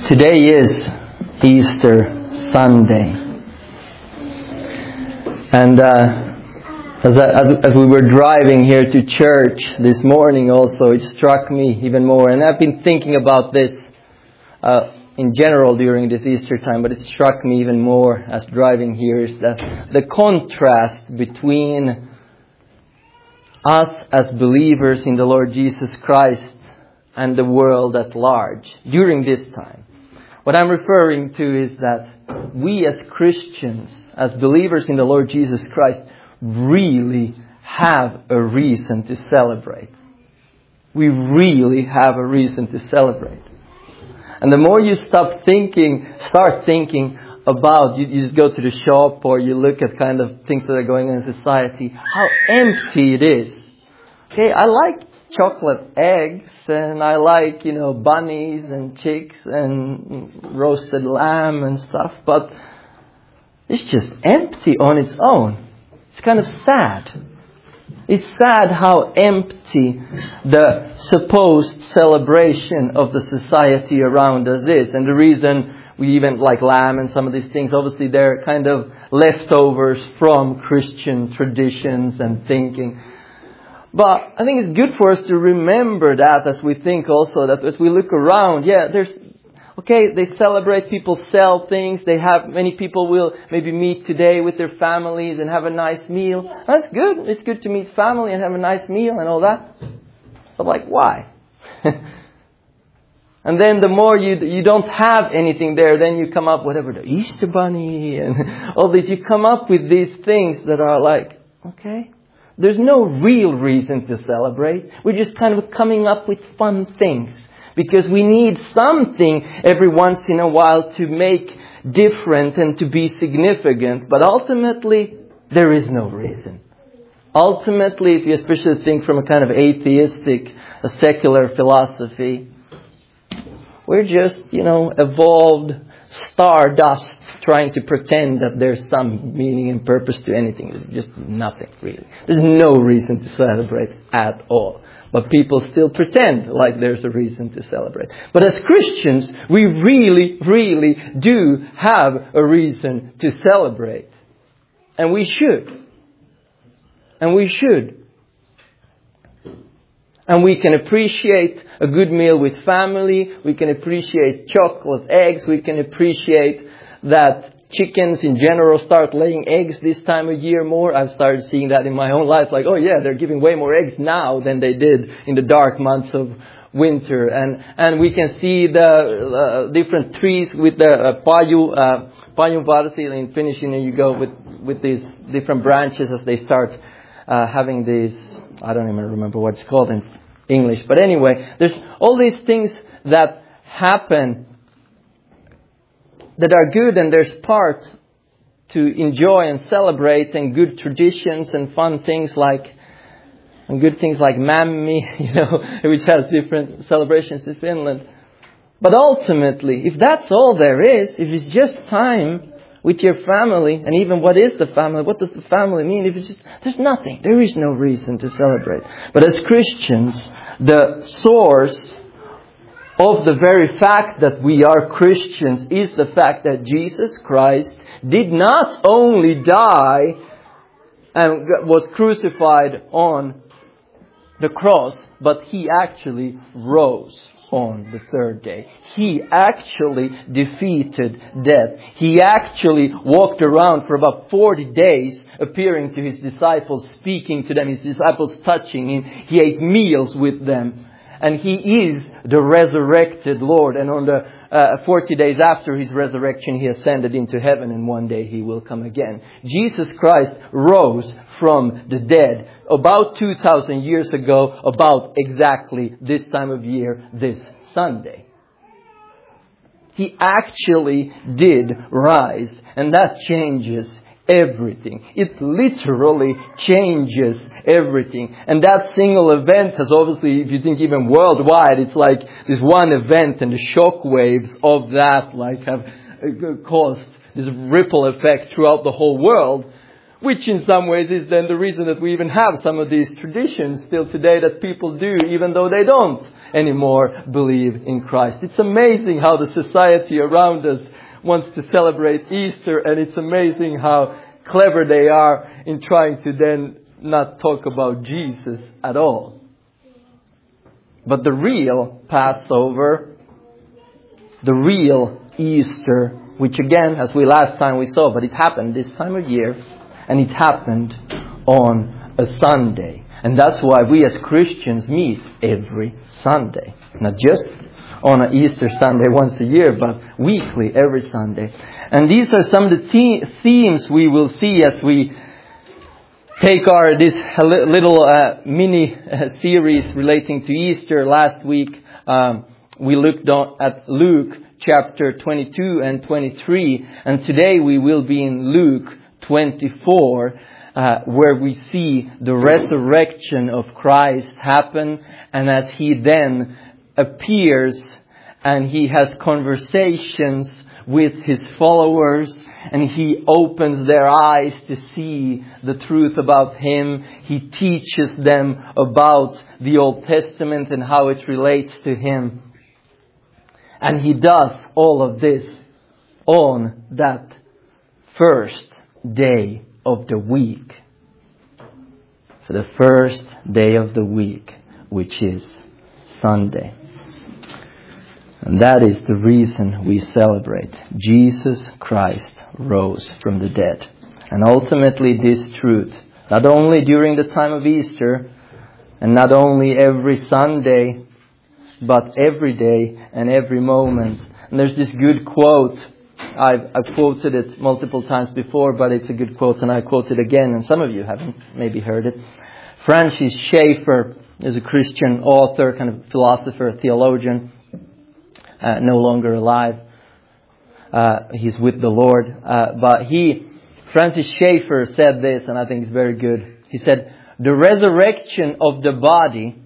Today is Easter Sunday. And as we were driving here to church this morning also, it struck me even more. And I've been thinking about this in general during this Easter time, but it struck me even more as driving here is the contrast between us as believers in the Lord Jesus Christ and the world at large during this time. What I'm referring to is that we as Christians, as believers in the Lord Jesus Christ, really have a reason to celebrate. We really have a reason to celebrate. And the more you start thinking about, you just go to the shop or you look at kind of things that are going on in society, how empty it is. Okay, I like chocolate eggs and I like, bunnies and chicks and roasted lamb and stuff, but it's just empty on its own. It's kind of sad. It's sad how empty the supposed celebration of the society around us is. And the reason we even like lamb and some of these things, obviously they're kind of leftovers from Christian traditions and thinking. But I think it's good for us to remember that as we think also that as we look around, they celebrate, people sell things, many people will maybe meet today with their families and have a nice meal. That's good. It's good to meet family and have a nice meal and all that. But why? And then the more you don't have anything there, then you come up whatever, the Easter bunny and all these, you come up with these things that are okay. There's no real reason to celebrate. We're just kind of coming up with fun things. Because we need something every once in a while to make different and to be significant. But ultimately, there is no reason. Ultimately, if you especially think from a kind of atheistic, a secular philosophy, we're just, evolved stardust trying to pretend that there's some meaning and purpose to anything. There's just nothing, really. There's no reason to celebrate at all. But people still pretend like there's a reason to celebrate. But as Christians, we really, really do have a reason to celebrate. And we should. And we should. And we can appreciate a good meal with family. We can appreciate chocolate eggs. We can appreciate that chickens in general start laying eggs this time of year more. I've started seeing that in my own life. They're giving way more eggs now than they did in the dark months of winter. And we can see the different trees with the pajunvarsi in Finnish. You go with these different branches as they start having these. I don't even remember what it's called in English. But anyway, there's all these things that happen that are good, and there's part to enjoy and celebrate, and good traditions and fun things and good things like Mammi, which has different celebrations in Finland. But ultimately, if that's all there is, if it's just time with your family, and even what is the family? What does the family mean? If it's just, there's nothing. There is no reason to celebrate. But as Christians, the source of the very fact that we are Christians is the fact that Jesus Christ did not only die and was crucified on the cross, but He actually rose on the third day. He actually defeated death. He actually walked around for about 40 days, appearing to His disciples, speaking to them, His disciples touching Him. He ate meals with them. And He is the resurrected Lord. And on the 40 days after His resurrection, He ascended into heaven, and one day He will come again. Jesus Christ rose from the dead about 2,000 years ago, about exactly this time of year, this Sunday. He actually did rise, and that changes everything. It literally changes everything. And that single event has obviously, if you think even worldwide, it's like this one event, and the shock waves of that have caused this ripple effect throughout the whole world. Which in some ways is then the reason that we even have some of these traditions still today that people do, even though they don't anymore believe in Christ. It's amazing how the society around us wants to celebrate Easter, and it's amazing how clever they are in trying to then not talk about Jesus at all. But the real Passover, the real Easter, which again, as we last time we saw, but it happened this time of year, and it happened on a Sunday. And that's why we as Christians meet every Sunday. Not just on an Easter Sunday once a year, but weekly, every Sunday. And these are some of the themes we will see as we take this little mini series relating to Easter. Last week we looked at Luke chapter 22 and 23. And today we will be in Luke 24, where we see the resurrection of Christ happen, and as He then appears and He has conversations with His followers, and He opens their eyes to see the truth about Him. He teaches them about the Old Testament and how it relates to Him. And He does all of this on that first day of the week. For the first day of the week, which is Sunday. And that is the reason we celebrate. Jesus Christ rose from the dead. And ultimately this truth, not only during the time of Easter, and not only every Sunday, but every day and every moment. And there's this good quote. I've quoted it multiple times before, but it's a good quote, and I quote it again, and some of you haven't maybe heard it. Francis Schaeffer is a Christian author, kind of philosopher, theologian, no longer alive. He's with the Lord. But Francis Schaeffer said this, and I think it's very good. He said, "The resurrection of the body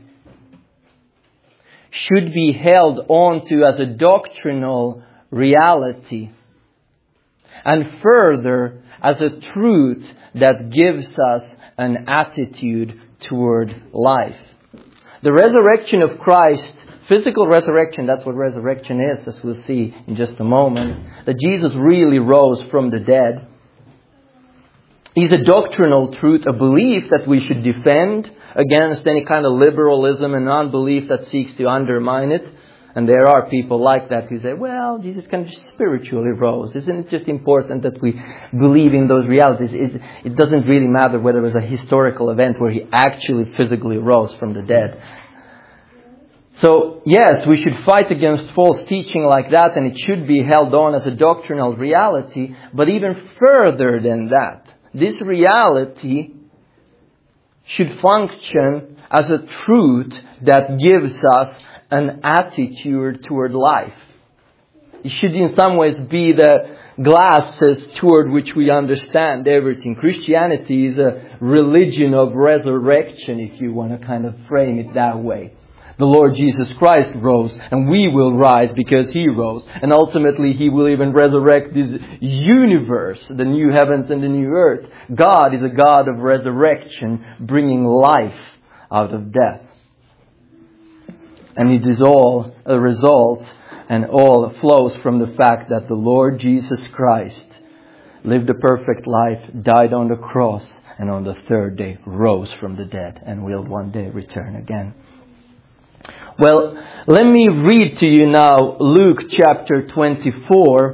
should be held on to as a doctrinal reality, and further as a truth that gives us an attitude toward life." The resurrection of Christ, physical resurrection, that's what resurrection is, as we'll see in just a moment. That Jesus really rose from the dead is a doctrinal truth, a belief that we should defend against any kind of liberalism and unbelief that seeks to undermine it. And there are people like that who say, well, Jesus kind of spiritually rose. Isn't it just important that we believe in those realities? It doesn't really matter whether it was a historical event where He actually physically rose from the dead. So, yes, we should fight against false teaching like that, and it should be held on as a doctrinal reality. But even further than that, this reality should function as a truth that gives us an attitude toward life. It should in some ways be the glasses toward which we understand everything. Christianity is a religion of resurrection, if you want to kind of frame it that way. The Lord Jesus Christ rose, and we will rise because He rose. And ultimately He will even resurrect this universe, the new heavens and the new earth. God is a God of resurrection, bringing life out of death. And it is all a result and all flows from the fact that the Lord Jesus Christ lived a perfect life, died on the cross, and on the third day rose from the dead and will one day return again. Well, let me read to you now Luke chapter 24.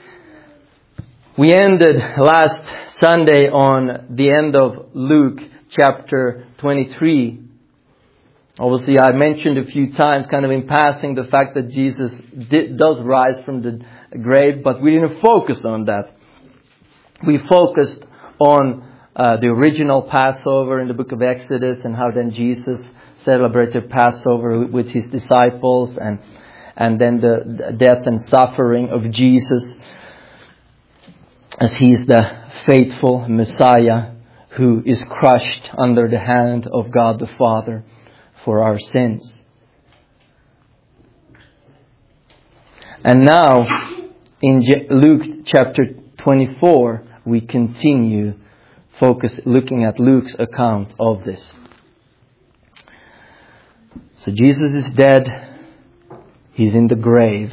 We ended last Sunday on the end of Luke chapter 23. Obviously, I mentioned a few times, kind of in passing, the fact that Jesus does rise from the grave, but we didn't focus on that. We focused on the original Passover in the book of Exodus, and how then Jesus celebrated Passover with His disciples, and then the death and suffering of Jesus as He is the faithful Messiah who is crushed under the hand of God the Father for our sins. And now, in Luke chapter 24, we continue looking at Luke's account of this. So Jesus is dead. He's in the grave.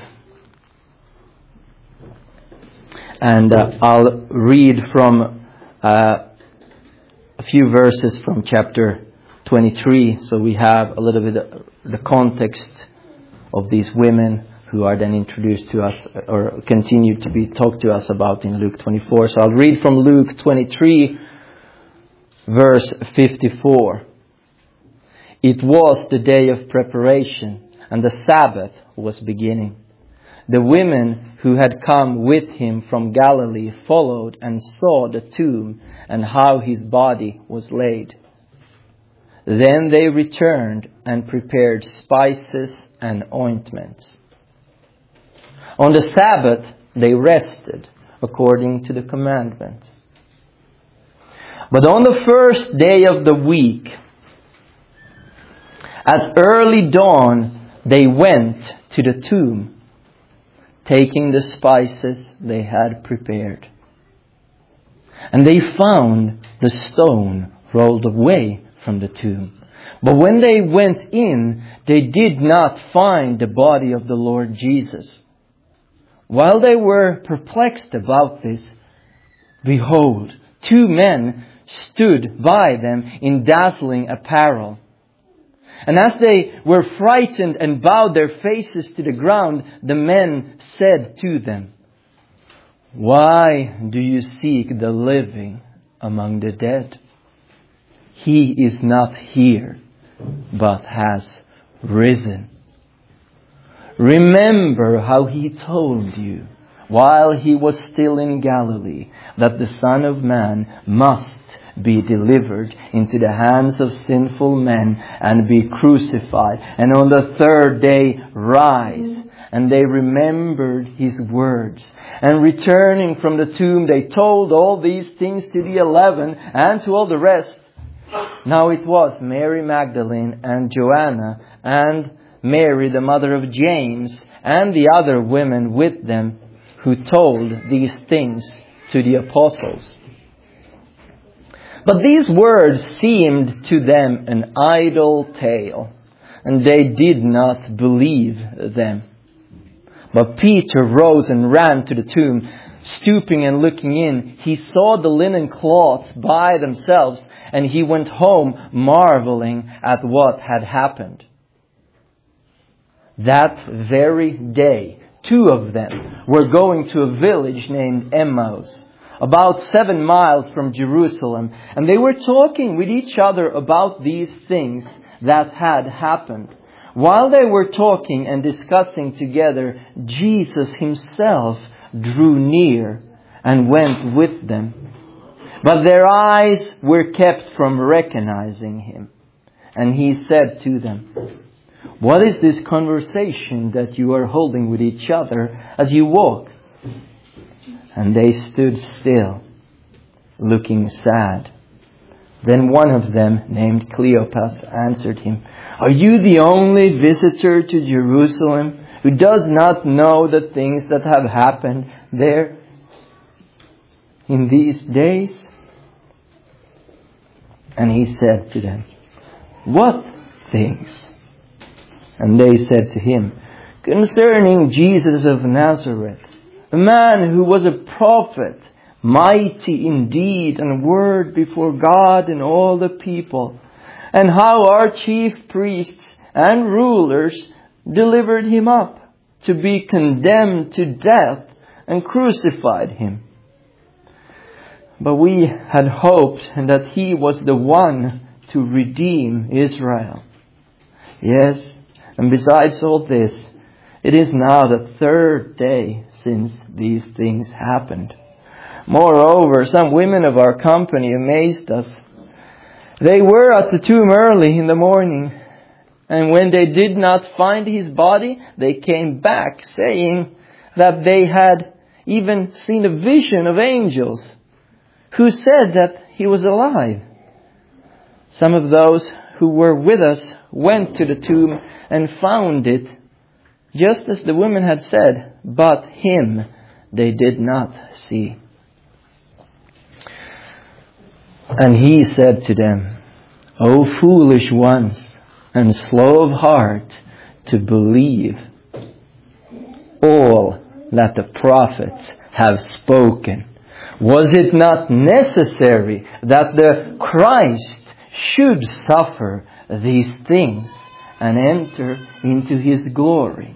And I'll read from a few verses from chapter 23. So we have a little bit of the context of these women who are then introduced to us or continue to be talked to us about in Luke 24. So I'll read from Luke 23, verse 54. It was the day of preparation, and the Sabbath was beginning. The women who had come with him from Galilee followed and saw the tomb and how his body was laid. Then they returned and prepared spices and ointments. On the Sabbath they rested according to the commandment. But on the first day of the week, at early dawn, they went to the tomb, taking the spices they had prepared. And they found the stone rolled away from the tomb. But when they went in, they did not find the body of the Lord Jesus. While they were perplexed about this, behold, two men stood by them in dazzling apparel. And as they were frightened and bowed their faces to the ground, the men said to them, "Why do you seek the living among the dead? He is not here, but has risen. Remember how he told you while he was still in Galilee that the Son of Man must be delivered into the hands of sinful men and be crucified, and on the third day rise." And they remembered his words. And returning from the tomb, they told all these things to the 11 and to all the rest. Now it was Mary Magdalene and Joanna and Mary, the mother of James, and the other women with them who told these things to the apostles. But these words seemed to them an idle tale, and they did not believe them. But Peter rose and ran to the tomb. Stooping and looking in, he saw the linen cloths by themselves, and he went home marveling at what had happened. That very day, two of them were going to a village named Emmaus, about 7 miles from Jerusalem, and they were talking with each other about these things that had happened. While they were talking and discussing together, Jesus himself drew near and went with them. But their eyes were kept from recognizing him. And he said to them, "What is this conversation that you are holding with each other as you walk?" And they stood still, looking sad. Then one of them, named Cleopas, answered him, "Are you the only visitor to Jerusalem who does not know the things that have happened there in these days?" And he said to them, "What things?" And they said to him, "Concerning Jesus of Nazareth, a man who was a prophet, mighty in deed and word before God and all the people, and how our chief priests and rulers delivered him up to be condemned to death and crucified him. But we had hoped that he was the one to redeem Israel. Yes, and besides all this, it is now the third day since these things happened. Moreover, some women of our company amazed us. They were at the tomb early in the morning, and when they did not find his body, they came back saying that they had even seen a vision of angels who said that he was alive. Some of those who were with us went to the tomb and found it just as the women had said, but him they did not see." And He said to them, O foolish ones, and slow of heart to believe all that the prophets have spoken. Was it not necessary that the Christ should suffer these things and enter into His glory?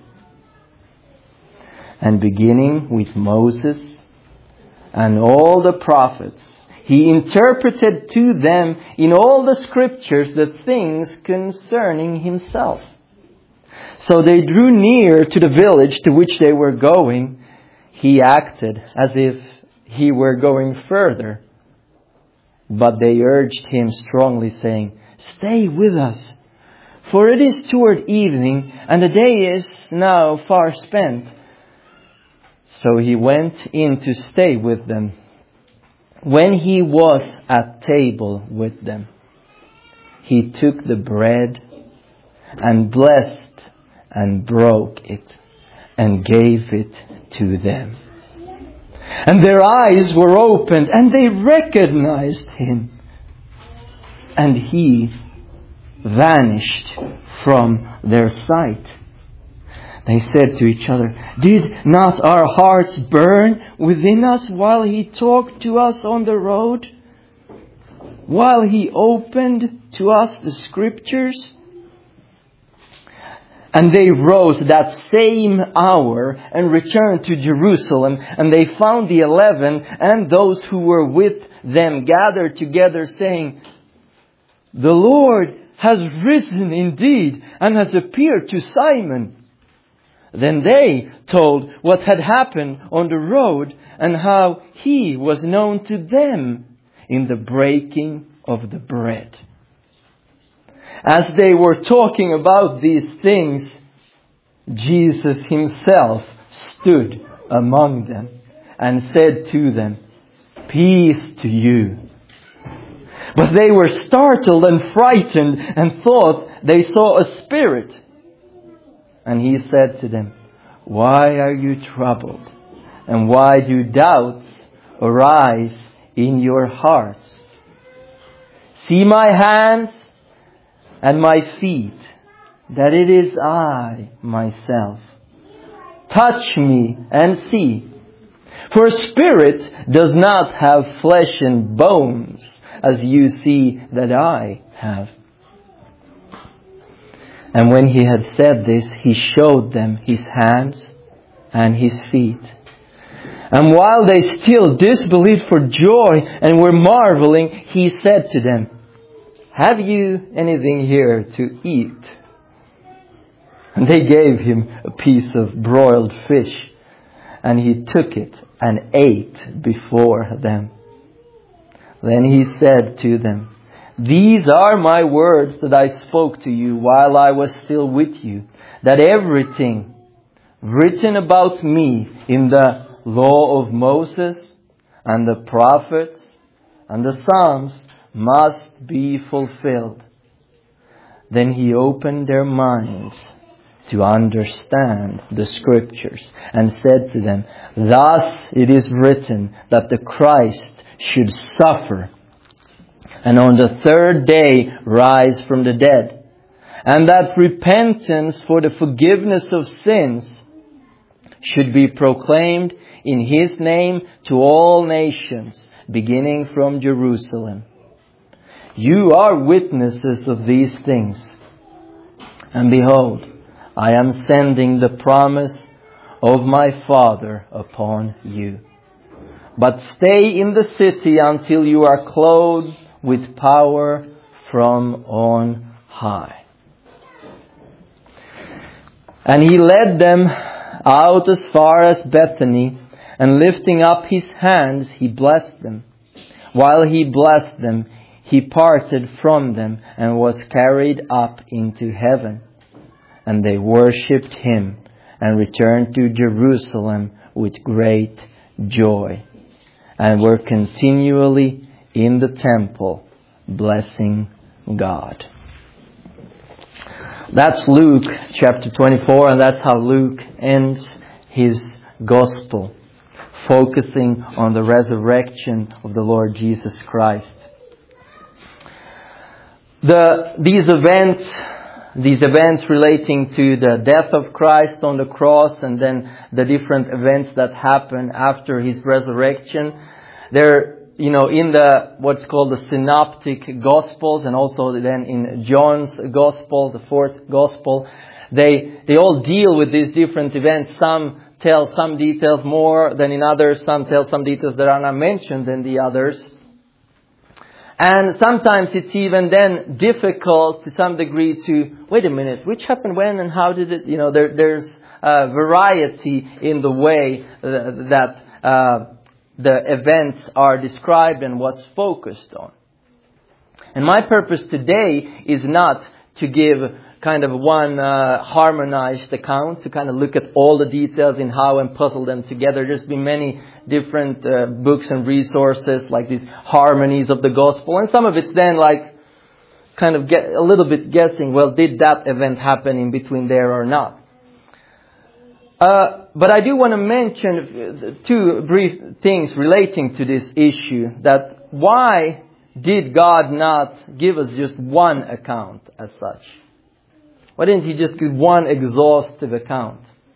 And beginning with Moses and all the prophets, He interpreted to them in all the scriptures the things concerning Himself. So they drew near to the village to which they were going. He acted as if He were going further. But they urged Him strongly, saying, Stay with us, for it is toward evening, and the day is now far spent. So He went in to stay with them. When He was at table with them, He took the bread and blessed and broke it and gave it to them. And their eyes were opened and they recognized Him. And He vanished from their sight. They said to each other, Did not our hearts burn within us while He talked to us on the road? While He opened to us the Scriptures? And they rose that same hour and returned to Jerusalem. And they found the 11 and those who were with them gathered together, saying, The Lord has risen indeed and has appeared to Simon. Then they told what had happened on the road and how He was known to them in the breaking of the bread. As they were talking about these things, Jesus Himself stood among them and said to them, Peace to you. But they were startled and frightened and thought they saw a spirit. And He said to them, Why are you troubled? And why do doubts arise in your hearts? See my hands and my feet, that it is I myself. Touch me and see. For a spirit does not have flesh and bones, as you see that I have. And when He had said this, He showed them His hands and His feet. And while they still disbelieved for joy and were marveling, He said to them, Have you anything here to eat? And they gave Him a piece of broiled fish, and He took it and ate before them. Then He said to them, These are my words that I spoke to you while I was still with you, that everything written about me in the law of Moses and the prophets and the Psalms must be fulfilled. Then He opened their minds to understand the Scriptures and said to them, Thus it is written that the Christ should suffer and on the third day rise from the dead, and that repentance for the forgiveness of sins should be proclaimed in His name to all nations, beginning from Jerusalem. You are witnesses of these things. And behold, I am sending the promise of my Father upon you. But stay in the city until you are clothed with power from on high. And He led them out as far as Bethany, and lifting up His hands, He blessed them. While He blessed them, He parted from them and was carried up into heaven. And they worshipped Him and returned to Jerusalem with great joy, and were continually in the temple blessing God. That's Luke chapter 24, and that's how Luke ends his gospel, focusing on the resurrection of the Lord Jesus Christ. these events relating to the death of Christ on the cross, and then the different events that happen after His resurrection, they're, in what's called the Synoptic Gospels, and also then in John's Gospel, the fourth Gospel, they all deal with these different events. Some tell some details more than in others. Some tell some details that are not mentioned in the others. And sometimes it's even then difficult to some degree to, wait a minute, which happened when and how did it, there's variety in the way that the events are described and what's focused on. And my purpose today is not to give kind of one harmonized account, to kind of look at all the details in how and puzzle them together. There's been many different books and resources like these harmonies of the gospel, and some of it's then like kind of get a little bit guessing, well, did that event happen in between there or not? But I do want to mention two brief things relating to this issue, that why did God not give us just one account as such? Why didn't He just give one exhaustive account?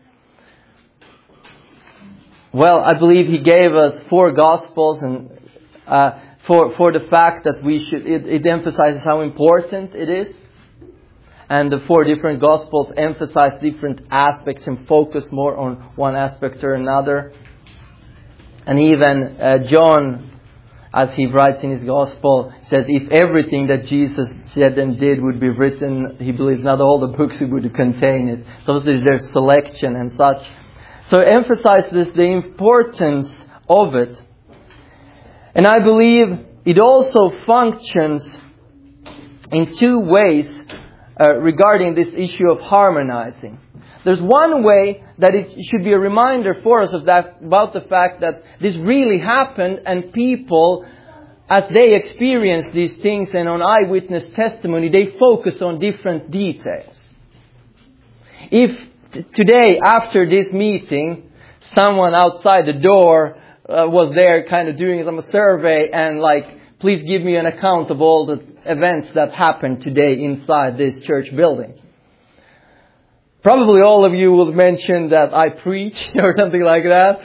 Well, I believe He gave us 4 Gospels, and for the fact that it emphasizes how important it is. And the 4 different Gospels emphasize different aspects and focus more on one aspect or another. And even John, as he writes in his Gospel, says if everything that Jesus said and did would be written, he believes not all the books would contain it. So there's selection and such. So it emphasizes the importance of it. And I believe it also functions in 2 ways regarding this issue of harmonizing. There's one way that it should be a reminder for us about the fact that this really happened, and people, as they experience these things and on eyewitness testimony, they focus on different details. If today, after this meeting, someone outside the door was there kind of doing some survey and please give me an account of all the events that happened today inside this church building. Probably all of you will mention that I preached or something like that,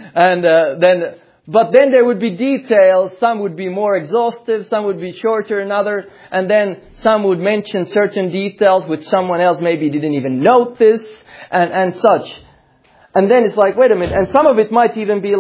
but then there would be details. Some would be more exhaustive, some would be shorter than others, and then some would mention certain details which someone else maybe didn't even notice, and such. And then it's like, wait a minute, and some of it might even be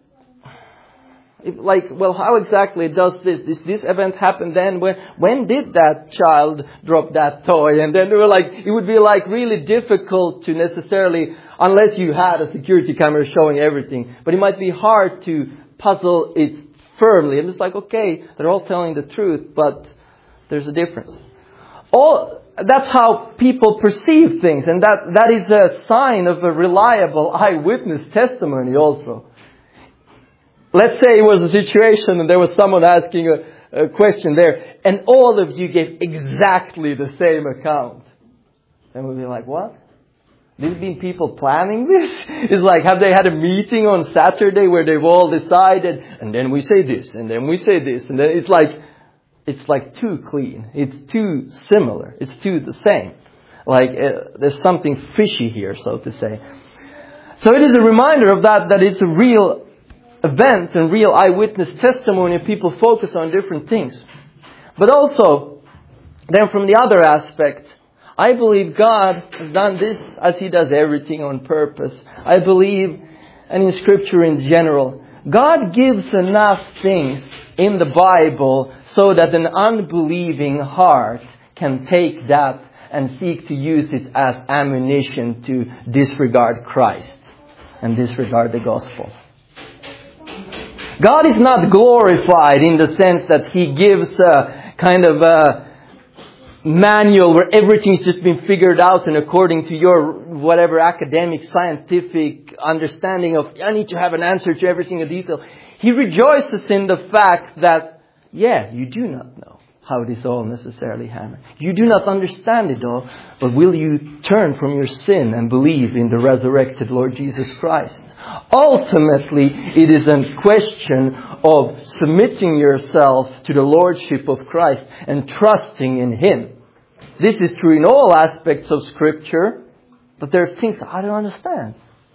well, how exactly does this event happen then? When did that child drop that toy? And then it would be really difficult to necessarily, unless you had a security camera showing everything. But it might be hard to puzzle it firmly. And it's okay, they're all telling the truth, but there's a difference. That's how people perceive things, and that is a sign of a reliable eyewitness testimony also. Let's say it was a situation and there was someone asking a question there, and all of you gave exactly the same account. And we'd be like, what? There's been people planning this? It's have they had a meeting on Saturday where they've all decided, and then we say this, and then we say this, and then it's too clean. It's too similar. It's too the same. There's something fishy here, so to say. So it is a reminder of that it's a real event and real eyewitness testimony. People focus on different things. But also, then from the other aspect, I believe God has done this as He does everything on purpose. I believe, and in Scripture in general, God gives enough things in the Bible so that an unbelieving heart can take that and seek to use it as ammunition to disregard Christ and disregard the gospel. God is not glorified in the sense that He gives a kind of a manual where everything's just been figured out and according to your whatever academic, scientific understanding of, I need to have an answer to every single detail. He rejoices in the fact that, you do not know how this all necessarily happened. You do not understand it all, but will you turn from your sin and believe in the resurrected Lord Jesus Christ? Ultimately, it is a question of submitting yourself to the Lordship of Christ and trusting in Him. This is true in all aspects of Scripture, but there's things I don't understand.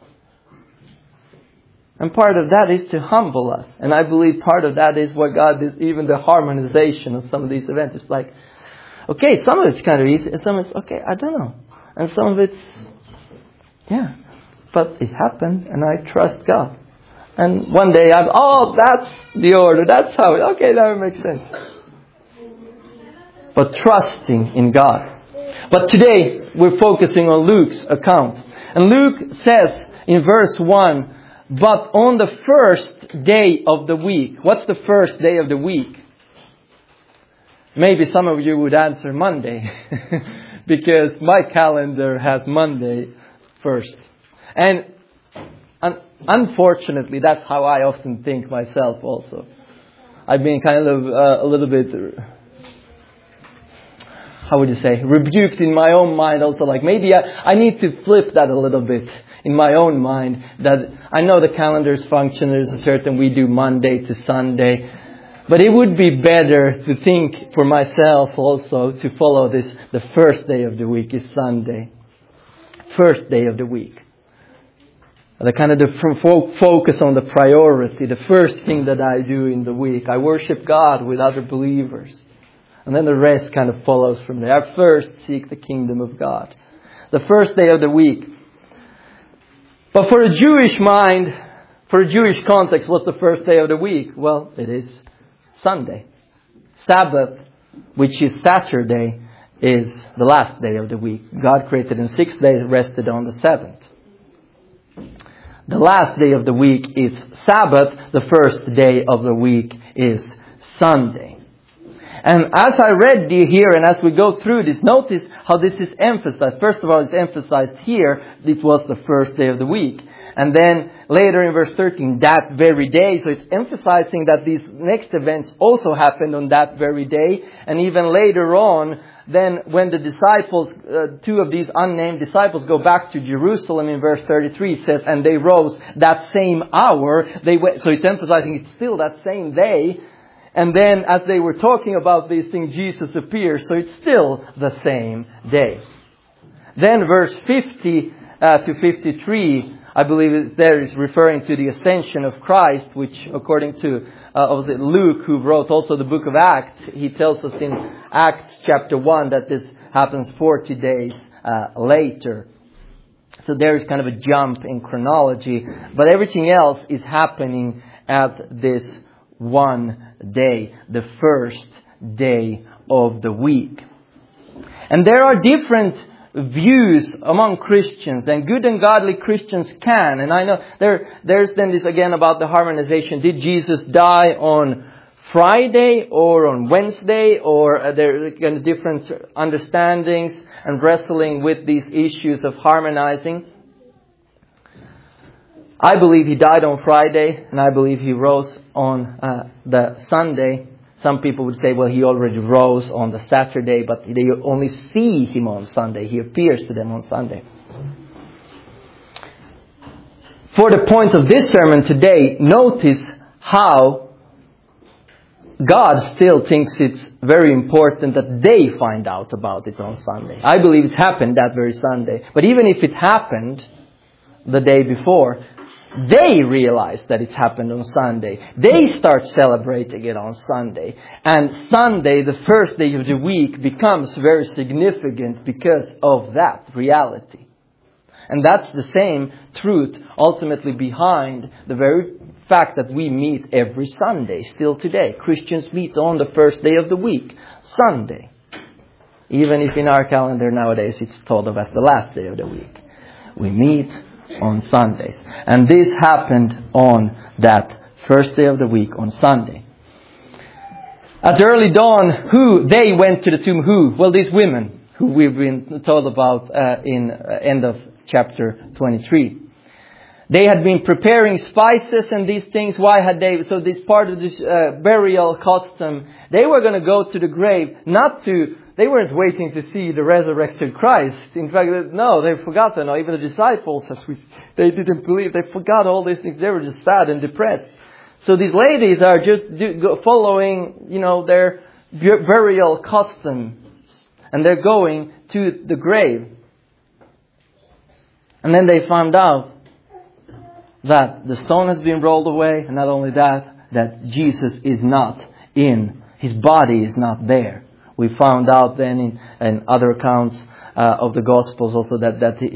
And part of that is to humble us. And I believe part of that is what God did, even the harmonization of some of these events. It's like, okay, some of it's kind of easy, and some of it's, okay, I don't know. And some of it's, yeah. But it happened, and I trust God. And one day that's the order, that's how it, okay, that makes sense. But trusting in God. But today, we're focusing on Luke's account. And Luke says in verse 1, but on the first day of the week. What's the first day of the week? Maybe some of you would answer Monday. Because my calendar has Monday first. And unfortunately, that's how I often think myself also. I've been kind of a little bit, how would you say, rebuked in my own mind also. Like maybe I need to flip that a little bit in my own mind. That I know the calendars function, there's a certain, we do Monday to Sunday. But it would be better to think for myself also to follow this. The first day of the week is Sunday. First day of the week. The kind of the focus on the priority. The first thing that I do in the week. I worship God with other believers. And then the rest kind of follows from there. I first seek the kingdom of God. The first day of the week. But for a Jewish mind, for a Jewish context, what's the first day of the week? Well, it is Sunday. Sabbath, which is Saturday, is the last day of the week. God created in 6 days, rested on the 7th. The last day of the week is Sabbath. The first day of the week is Sunday. And as I read here and as we go through this, notice how this is emphasized. First of all, it's emphasized here, it was the first day of the week. And then later in verse 13, that very day. So it's emphasizing that these next events also happened on that very day. And even later on, then when the disciples, two of these unnamed disciples go back to Jerusalem in verse 33, it says, and they rose that same hour. They went, so it's emphasizing it's still that same day. And then as they were talking about these things, Jesus appears. So it's still the same day. Then verse 50 to 53, I believe there is referring to the ascension of Christ, which according to Luke, who wrote also the book of Acts, he tells us in Acts chapter 1 that this happens 40 days later. So there is kind of a jump in chronology, but everything else is happening at this one day, the first day of the week. And there are different views among Christians, and good and godly Christians can. And I know there's then this again about the harmonization. Did Jesus die on Friday or on Wednesday? Or there are kind of different understandings and wrestling with these issues of harmonizing. I believe he died on Friday, and I believe he rose on the Sunday. Some people would say, well, he already rose on the Saturday, but they only see him on Sunday. He appears to them on Sunday. For the point of this sermon today, notice how God still thinks it's very important that they find out about it on Sunday. I believe it happened that very Sunday. But even if it happened the day before, they realize that it's happened on Sunday. They start celebrating it on Sunday. And Sunday, the first day of the week, becomes very significant because of that reality. And that's the same truth ultimately behind the very fact that we meet every Sunday still today. Christians meet on the first day of the week, Sunday. Even if in our calendar nowadays it's thought of as the last day of the week. We meet on Sundays. And this happened on that first day of the week on Sunday. At early dawn, they went to the tomb. Who? Well, these women who we've been told about in end of chapter 23. They had been preparing spices and these things. Why had they? So this part of this burial custom, they were going to go to the grave, they weren't waiting to see the resurrected Christ. In fact, no, they've forgotten. Or even the disciples, they didn't believe. They forgot all these things. They were just sad and depressed. So these ladies are just following, their burial customs. And they're going to the grave. And then they found out that the stone has been rolled away. And not only that Jesus is not in. His body is not there. We found out then in other accounts of the Gospels also that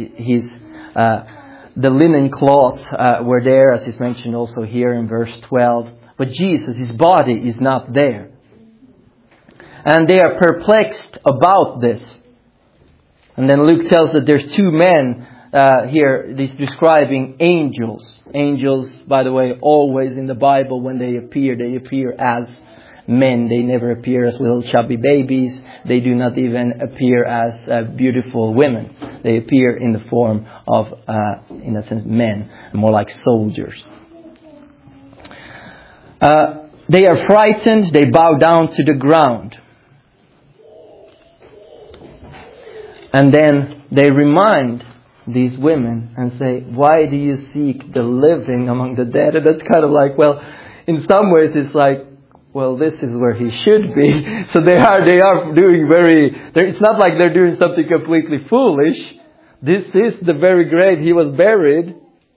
the linen cloths were there, as is mentioned also here in verse 12. But Jesus, His body is not there. And they are perplexed about this. And then Luke tells that there's two men here. He's describing angels. Angels, by the way, always in the Bible when they appear as men. They never appear as little chubby babies. They do not even appear as beautiful women. They appear in the form of, in a sense, men, more like soldiers. They are frightened. They bow down to the ground. And then they remind these women and say, why do you seek the living among the dead? And that's kind of like, well, in some ways it's like, well, this is where he should be. So they are doing it's not like they're doing something completely foolish. This is the very grave he was buried.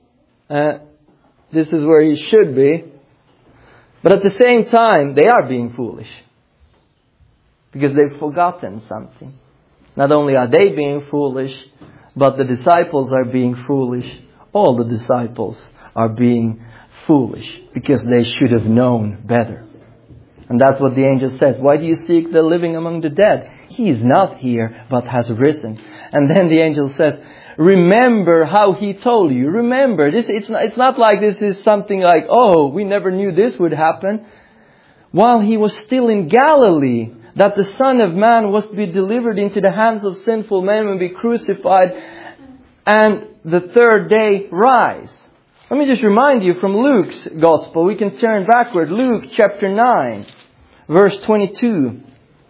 This is where he should be. But at the same time, they are being foolish. Because they've forgotten something. Not only are they being foolish, but the disciples are being foolish. All the disciples are being foolish because they should have known better. And that's what the angel says. Why do you seek the living among the dead? He is not here, but has risen. And then the angel says, remember how he told you. Remember, it's not like this is something like, oh, we never knew this would happen. While he was still in Galilee, that the Son of Man was to be delivered into the hands of sinful men and be crucified, and the third day rise. Let me just remind you from Luke's Gospel. We can turn backward. Luke chapter 9, verse 22.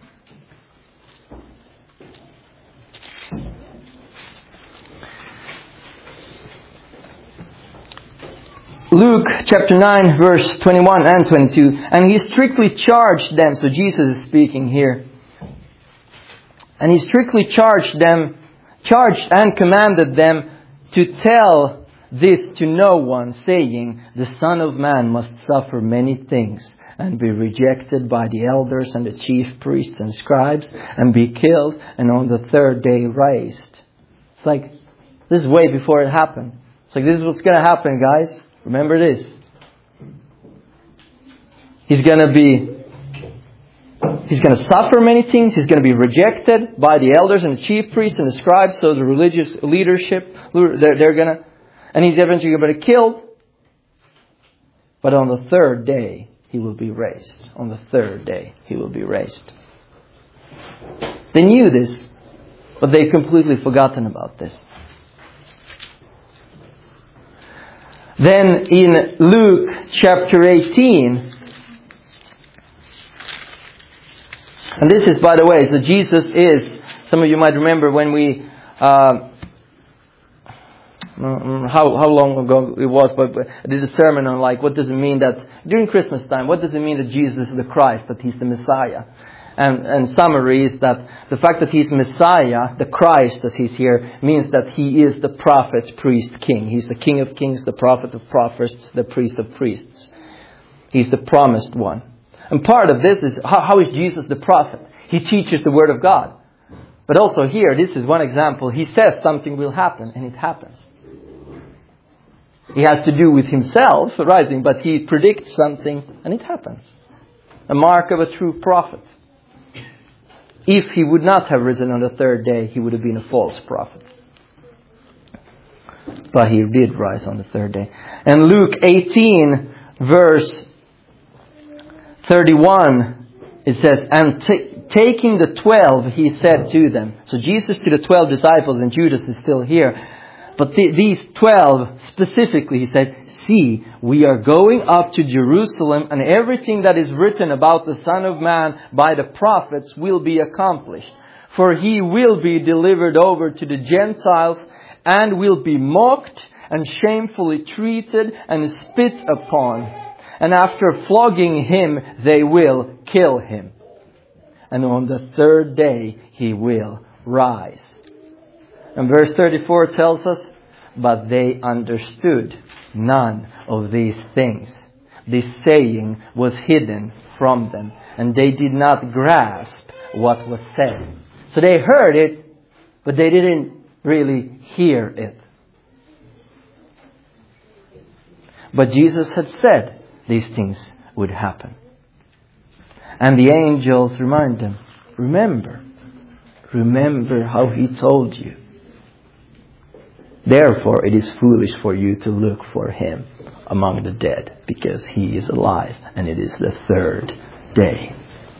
Luke chapter 9 verse 21 and 22. And he strictly charged them. So Jesus is speaking here. And he strictly charged and commanded them to tell this to no one, saying, the Son of Man must suffer many things and be rejected by the elders and the chief priests and scribes and be killed and on the third day raised. It's like, this is way before it happened. It's like, this is what's going to happen, guys. Remember this. He's going to suffer many things. He's going to be rejected by the elders and the chief priests and the scribes. So the religious leadership, they're going to, and he's eventually going to be killed. But on the third day, he will be raised. On the third day, he will be raised. They knew this, but they've completely forgotten about this. Then in Luke chapter 18, and this is, by the way, so Jesus is, some of you might remember when we, how long ago it was, but I did a sermon on like, what does it mean that, during Christmas time, what does it mean that Jesus is the Christ, that He's the Messiah? And summary is that the fact that He's Messiah, the Christ as He's here, means that He is the prophet, priest, king. He's the King of kings, the prophet of prophets, the priest of priests. He's the promised one. And part of this is, how is Jesus the prophet? He teaches the Word of God. But also here, this is one example. He says something will happen, and it happens. He has to do with Himself, rising, but He predicts something, and it happens. A mark of a true prophet. If He would not have risen on the third day, He would have been a false prophet. But He did rise on the third day. And Luke 18, verse 31, it says, and taking the 12, He said to them. So Jesus to the 12 disciples, and Judas is still here. But these 12 specifically, He said, see, we are going up to Jerusalem, and everything that is written about the Son of Man by the prophets will be accomplished. For He will be delivered over to the Gentiles and will be mocked and shamefully treated and spit upon. And after flogging him, they will kill him. And on the third day, he will rise. And verse 34 tells us, but they understood none of these things. This saying was hidden from them, and they did not grasp what was said. So they heard it, but they didn't really hear it. But Jesus had said these things would happen. And the angels remind them, remember how he told you. Therefore it is foolish for you to look for him among the dead, because he is alive, and it is the third day.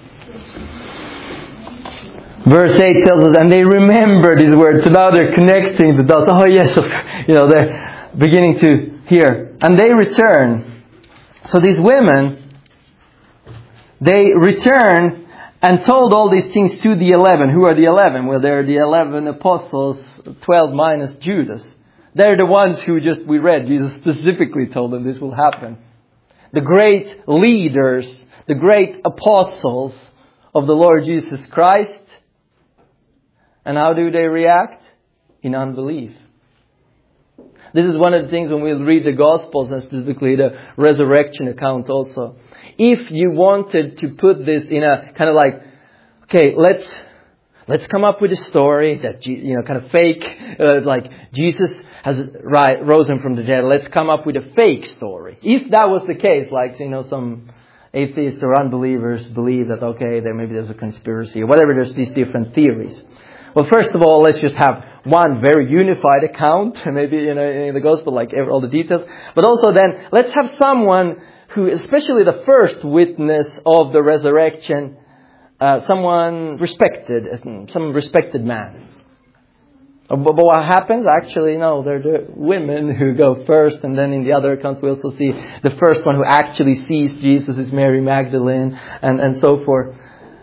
Verse 8 tells us, and they remember these words, so now they're connecting the dots. Oh yes, they're beginning to hear. And they return. So these women, they return and told all these things to the 11. Who are the 11? Well, they're the 11 apostles, 12 minus Judas. They're the ones who we read, Jesus specifically told them this will happen. The great leaders, the great apostles of the Lord Jesus Christ. And how do they react? In unbelief. This is one of the things when we read the Gospels, and specifically the resurrection account also. If you wanted to put this in a kind of like, okay, let's come up with a story that, kind of fake, like Jesus has risen from the dead. Let's come up with a fake story. If that was the case, like, some atheists or unbelievers believe that, okay, there's a conspiracy or whatever, there's these different theories. Well, first of all, let's just have one very unified account, maybe in the Gospel, like all the details. But also then, let's have someone who, especially the first witness of the resurrection, someone respected, some respected man. But what happens? Actually, no, they're the women who go first, and then in the other accounts we also see the first one who actually sees Jesus is Mary Magdalene, and so forth.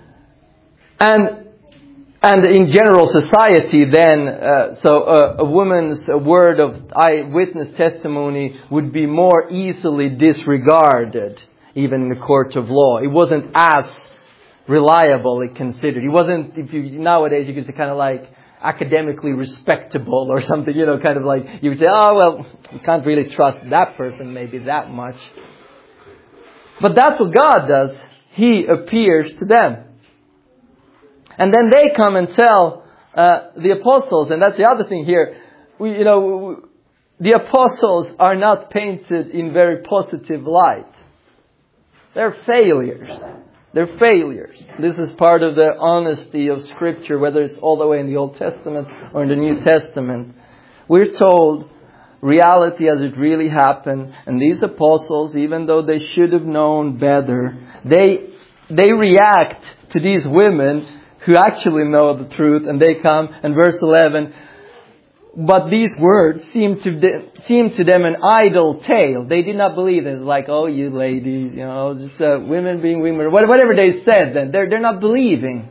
And in general society then, a woman's word of eyewitness testimony would be more easily disregarded, even in the court of law. It wasn't as reliably considered. It wasn't, nowadays you could say kind of like academically respectable or something, kind of like, you would say, oh well, you can't really trust that person maybe that much. But that's what God does. He appears to them. And then they come and tell the apostles, and that's the other thing here. The apostles are not painted in very positive light. They're failures. They're failures. This is part of the honesty of Scripture, whether it's all the way in the Old Testament or in the New Testament. We're told reality as it really happened, and these apostles, even though they should have known better, they react to these women who actually know the truth, and they come, and verse 11, but these words seemed to them an idle tale. They did not believe it. It's like, oh, you ladies, just women being women, whatever they said then, they're not believing.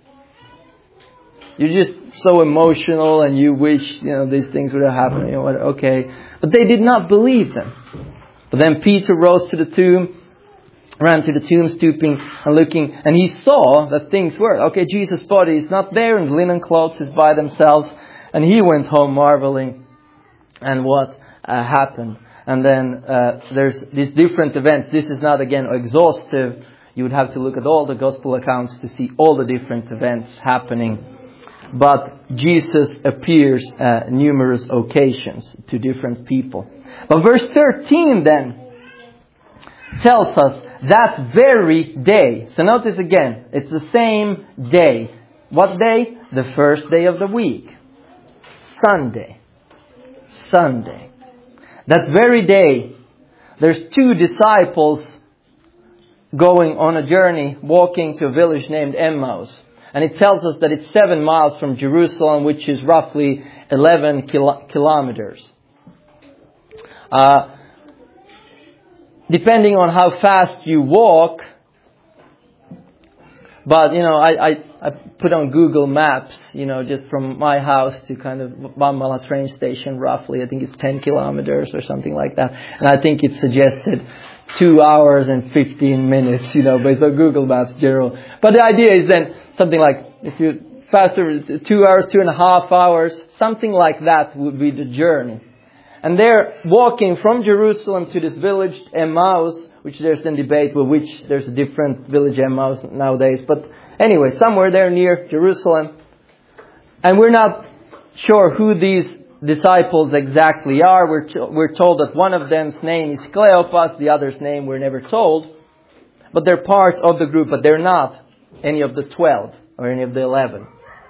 You're just so emotional, and you wish, these things would have happened, okay. But they did not believe them. But then Peter rose to the tomb, ran to the tomb, stooping and looking, and he saw that things were. Okay, Jesus' body is not there, and the linen clothes is by themselves. And he went home marveling and what happened. And then there's these different events. This is not, again, exhaustive. You would have to look at all the gospel accounts to see all the different events happening. But Jesus appears numerous occasions to different people. But verse 13 then tells us that very day. So notice again, it's the same day. What day? The first day of the week. Sunday. That very day, there's two disciples going on a journey, walking to a village named Emmaus. And it tells us that it's 7 miles from Jerusalem, which is roughly 11 kilometers. Depending on how fast you walk, but I put on Google Maps, just from my house to kind of Vamala train station roughly. I think it's 10 kilometers or something like that. And I think it suggested 2 hours and 15 minutes, based on Google Maps general. But the idea is then something like, if you faster, 2 hours, 2.5 hours, something like that would be the journey. And they're walking from Jerusalem to this village, Emmaus, which there's then debate with which there's a different village Emmaus nowadays. But anyway, somewhere there near Jerusalem. And we're not sure who these disciples exactly are. We're told that one of them's name is Cleopas, the other's name we're never told. But they're part of the group, but they're not any of the 12 or any of the 11.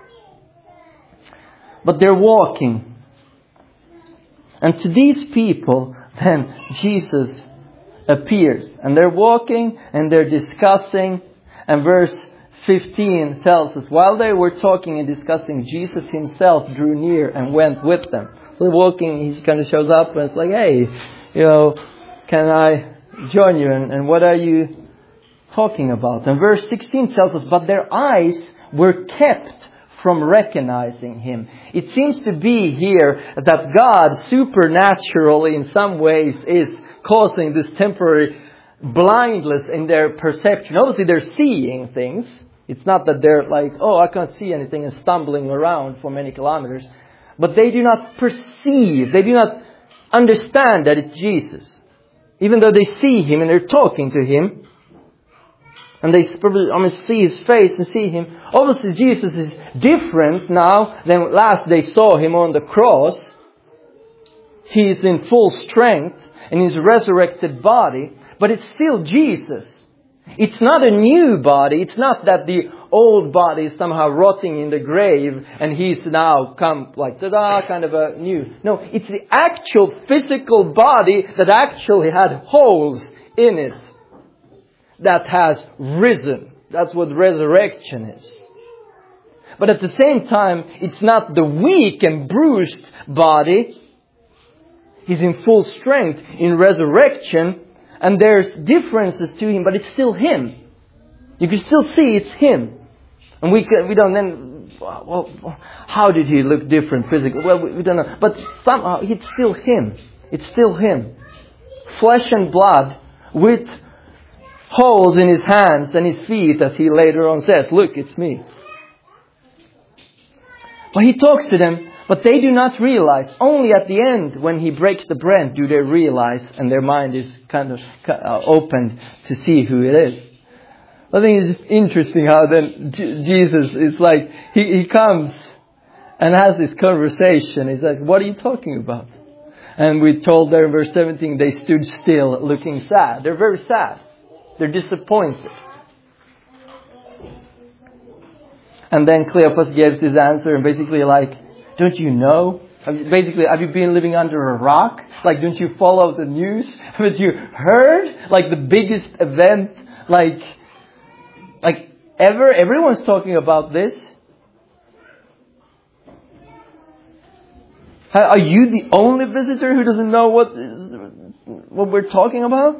But they're walking. And to these people, then Jesus appears. And they're walking and they're discussing. And verse 15 tells us, while they were talking and discussing, Jesus himself drew near and went with them. So they're walking, he kind of shows up and it's like, hey, can I join you? And what are you talking about? And verse 16 tells us, but their eyes were kept from recognizing him. It seems to be here that God supernaturally in some ways is causing this temporary blindness in their perception. Obviously they're seeing things. It's not that they're like, oh, I can't see anything and stumbling around for many kilometers. But they do not perceive, they do not understand that it's Jesus. Even though they see him and they're talking to him. And they see his face and see him. Obviously Jesus is different now than last they saw him on the cross. He is in full strength in his resurrected body. But it's still Jesus. It's not a new body. It's not that the old body is somehow rotting in the grave and he's now come like, ta-da, kind of a new. No, it's the actual physical body that actually had holes in it. That has risen. That's what resurrection is. But at the same time, it's not the weak and bruised body. He's in full strength in resurrection. And there's differences to him, but it's still him. You can still see it's him. And we don't then, well, how did he look different physically? Well, we don't know. But somehow it's still him. It's still him. Flesh and blood with holes in his hands and his feet, as he later on says, look, it's me. But he talks to them, but they do not realize. Only at the end, when he breaks the bread, do they realize, and their mind is kind of opened to see who it is. I think it's interesting how then Jesus is like, he comes and has this conversation. He's like, what are you talking about? And we told there in verse 17, they stood still looking sad. They're very sad. They're disappointed. And then Cleopas gives his answer and basically like, don't you know? Have you been living under a rock? Like, don't you follow the news? Haven't you heard? Like the biggest event, like ever? Everyone's talking about this. Are you the only visitor who doesn't know what we're talking about?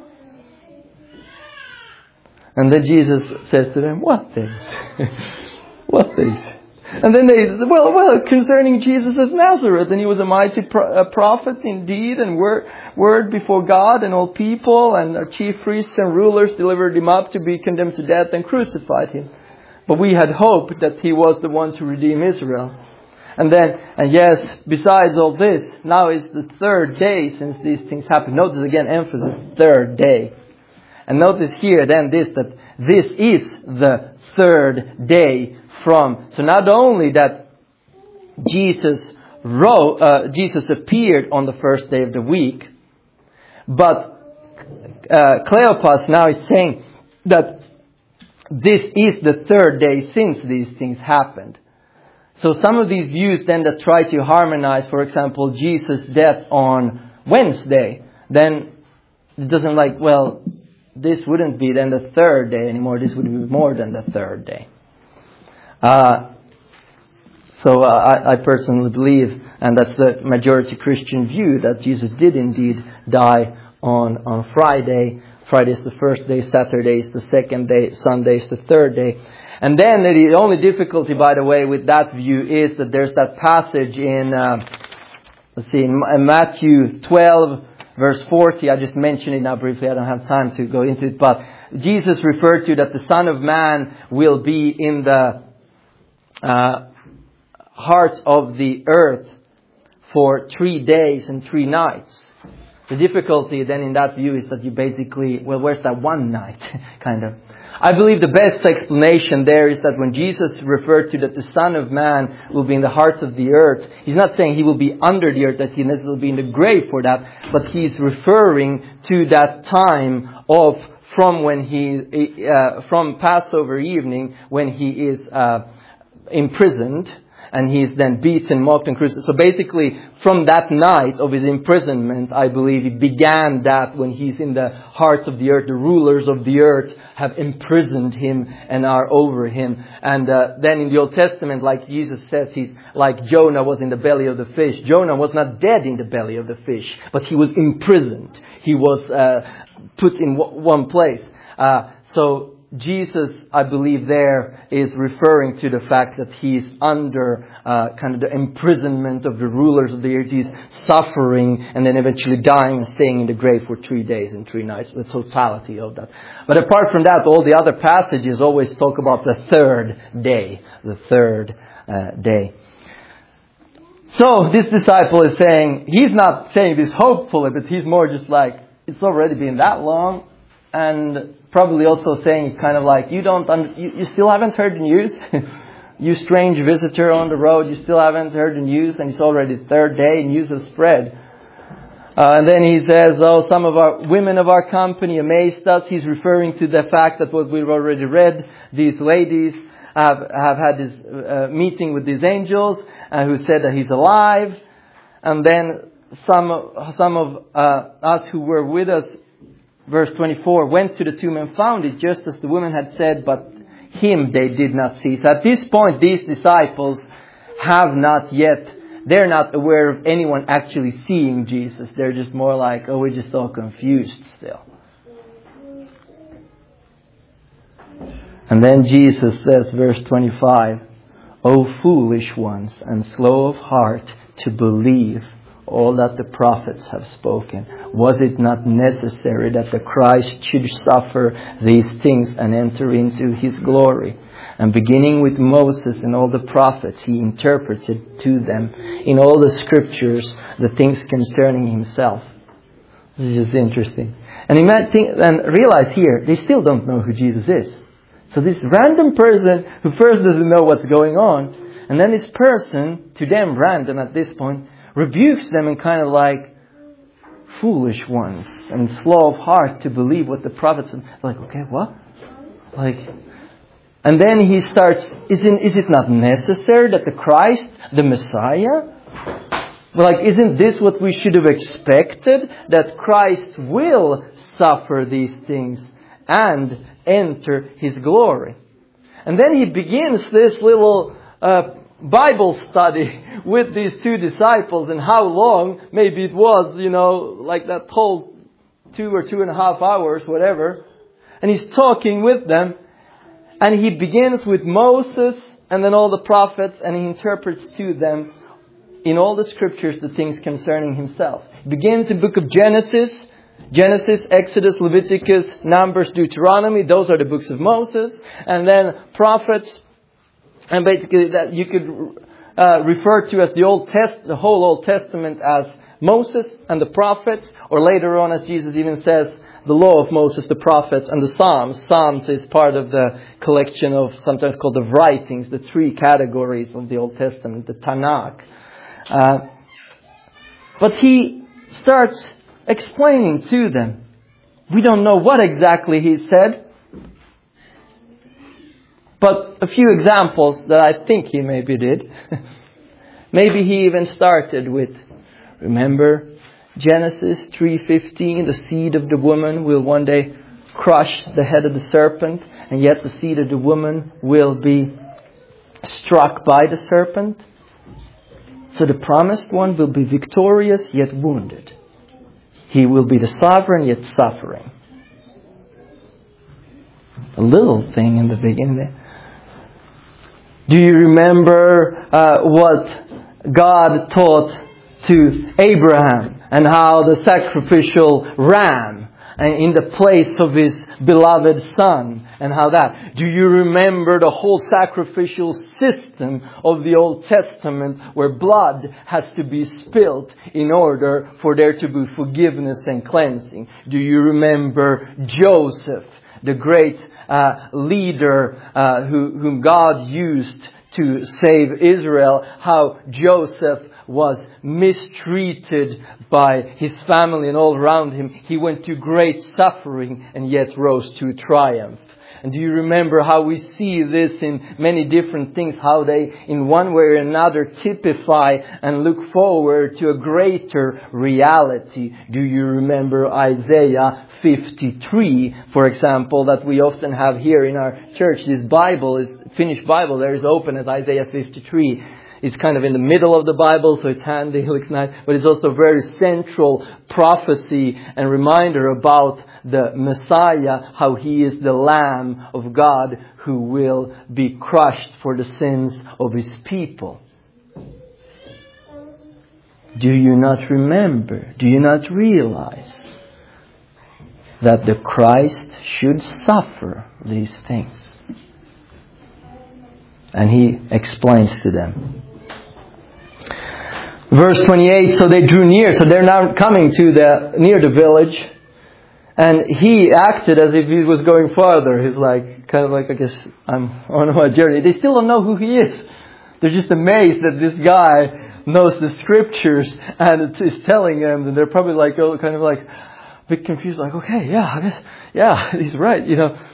And then Jesus says to them, what things? What things? And then they, well, concerning Jesus of Nazareth, and he was a mighty prophet indeed, and word before God and all people, and our chief priests and rulers delivered him up to be condemned to death and crucified him. But we had hoped that he was the one to redeem Israel. And yes, besides all this, now is the third day since these things happened. Notice again, emphasis, third day. And notice here then that this is the third day from. So not only that Jesus appeared on the first day of the week, but Cleopas now is saying that this is the third day since these things happened. So some of these views then that try to harmonize, for example, Jesus' death on Wednesday, then it doesn't like, well, this wouldn't be then the third day anymore. This would be more than the third day. So I personally believe, and that's the majority Christian view, that Jesus did indeed die on Friday. Friday is the first day, Saturday is the second day, Sunday is the third day. And then the only difficulty, by the way, with that view is that there's that passage in Matthew 12, verse 40, I just mentioned it now briefly, I don't have time to go into it, but Jesus referred to that the Son of Man will be in the heart of the earth for 3 days and 3 nights. The difficulty then in that view is that you basically, well, where's that one night? kind of. I believe the best explanation there is that when Jesus referred to that the Son of Man will be in the heart of the earth, He's not saying He will be under the earth, that He necessarily will be in the grave for that, but He's referring to that time of from Passover evening when He is imprisoned. And He's then beaten, mocked, and crucified. So basically, from that night of His imprisonment, I believe it began that when He's in the heart of the earth, the rulers of the earth have imprisoned Him and are over Him. And then in the Old Testament, like Jesus says, He's like Jonah was in the belly of the fish. Jonah was not dead in the belly of the fish, but he was imprisoned. He was put in one place. So Jesus, I believe there, is referring to the fact that He's under kind of the imprisonment of the rulers of the earth. He's suffering and then eventually dying and staying in the grave for 3 days and 3 nights. The totality of that. But apart from that, all the other passages always talk about the third day. The third day. So this disciple is saying, he's not saying this hopefully, but he's more just like, it's already been that long. And probably also saying kind of like, you still haven't heard the news? You strange visitor on the road, you still haven't heard the news, and it's already the third day, news has spread. And then he says, some of our women of our company amazed us. He's referring to the fact that what we've already read, these ladies have had this meeting with these angels who said that He's alive. And then some of us who were with us, verse 24, went to the tomb and found it just as the woman had said, but Him they did not see. So at this point, these disciples they're not aware of anyone actually seeing Jesus. They're just more like, we're just all confused still. And then Jesus says, verse 25, O foolish ones and slow of heart to believe all that the prophets have spoken. Was it not necessary that the Christ should suffer these things and enter into His glory? And beginning with Moses and all the prophets, He interpreted to them in all the scriptures the things concerning Himself. This is just interesting. And you might think and realize here, they still don't know who Jesus is. So this random person who first doesn't know what's going on, and then this person, to them random at this point, rebukes them and kind of like, foolish ones and slow of heart to believe what the prophets are like. Okay, what? And then he starts. Is it not necessary that the Christ, the Messiah, isn't this what we should have expected? That Christ will suffer these things and enter His glory. And then he begins this little Bible study with these two disciples, and how long, maybe it was, like that whole 2 or 2.5 hours, whatever. And he's talking with them, and he begins with Moses and then all the prophets, and he interprets to them in all the scriptures the things concerning Himself. He begins in the book of Genesis, Exodus, Leviticus, Numbers, Deuteronomy. Those are the books of Moses. And then prophets. And basically that you could refer to as the whole Old Testament as Moses and the prophets. Or later on, as Jesus even says, the law of Moses, the prophets, and the Psalms. Psalms is part of the collection of sometimes called the writings, the 3 categories of the Old Testament, the Tanakh. But he starts explaining to them. We don't know what exactly he said, but a few examples that I think he maybe did. Maybe he even started with, remember Genesis 3:15, the seed of the woman will one day crush the head of the serpent, and yet the seed of the woman will be struck by the serpent. So the promised one will be victorious yet wounded. He will be the sovereign yet suffering. A little thing in the beginning there. Do you remember what God taught to Abraham and how the sacrificial ram in the place of His beloved Son, and how that. Do you remember the whole sacrificial system of the Old Testament where blood has to be spilt in order for there to be forgiveness and cleansing? Do you remember Joseph, the great leader whom God used to save Israel, how Joseph was mistreated by his family and all around him. He went to great suffering and yet rose to triumph. And do you remember how we see this in many different things, how they in one way or another typify and look forward to a greater reality? Do you remember Isaiah 53, for example, that we often have here in our church? This Bible, is Finnish Bible, there is open at Isaiah 53. It's kind of in the middle of the Bible, so it's handy, it looks nice. But it's also a very central prophecy and reminder about the Messiah, how He is the Lamb of God who will be crushed for the sins of His people. Do you not remember? Do you not realize that the Christ should suffer these things? And He explains to them. Verse 28, so they drew near. So they're now coming to near the village. And He acted as if He was going farther. He's like, kind of like, I guess I'm on my journey. They still don't know who He is. They're just amazed that this guy knows the Scriptures and is telling them. And they're probably like, kind of like a bit confused. Like, okay, yeah, I guess, yeah, He's right, you know.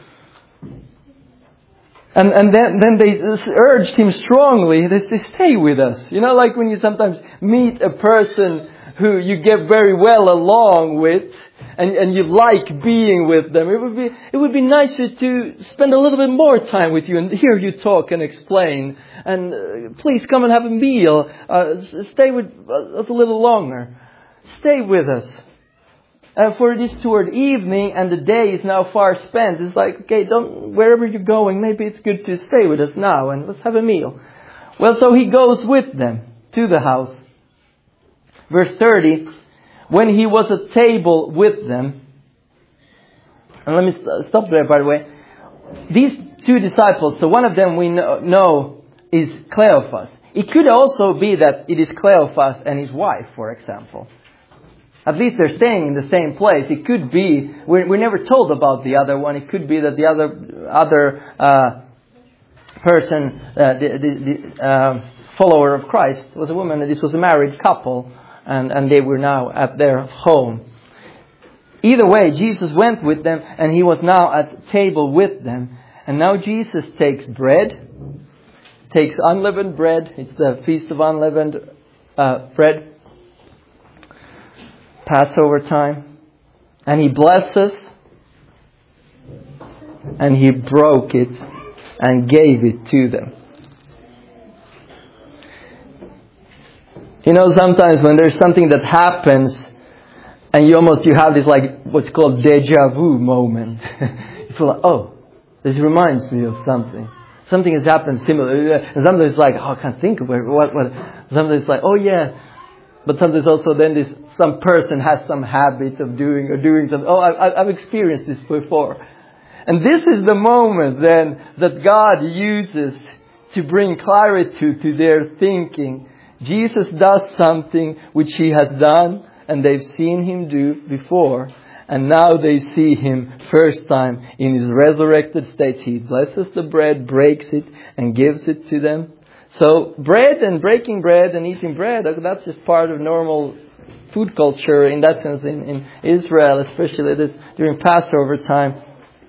And then they urged Him strongly. They say, stay with us. You know, like when you sometimes meet a person who you get very well along with and you like being with them. It would be nicer to spend a little bit more time with you and hear you talk and explain. And please come and have a meal. Stay with us a little longer. Stay with us. For it is toward evening and the day is now far spent. It's like, okay, wherever you're going, maybe it's good to stay with us now and let's have a meal. Well, so He goes with them to the house. Verse 30, when He was at table with them, and let me stop there, by the way. These two disciples, so one of them we know is Cleophas. It could also be that it is Cleophas and his wife, for example. At least they're staying in the same place. It could be, we're never told about the other one. It could be that the other person, the follower of Christ, was a woman. And this was a married couple, and they were now at their home. Either way, Jesus went with them, and He was now at table with them. And now Jesus takes unleavened bread. It's the Feast of Unleavened Bread. Passover time, and He blesses, and He broke it and gave it to them. You know, sometimes when there's something that happens and you have this like what's called deja vu moment. You feel like, oh, this reminds me of something. Something has happened similar. And sometimes it's like, oh, I can't think of it. What? Sometimes it's like, oh yeah. But sometimes also then some person has some habit of doing something. Oh, I've experienced this before. And this is the moment then that God uses to bring clarity to their thinking. Jesus does something which He has done and they've seen Him do before. And now they see Him first time in His resurrected state. He blesses the bread, breaks it and gives it to them. So bread and breaking bread and eating bread, that's just part of normal food culture in that sense in Israel, especially this during Passover time.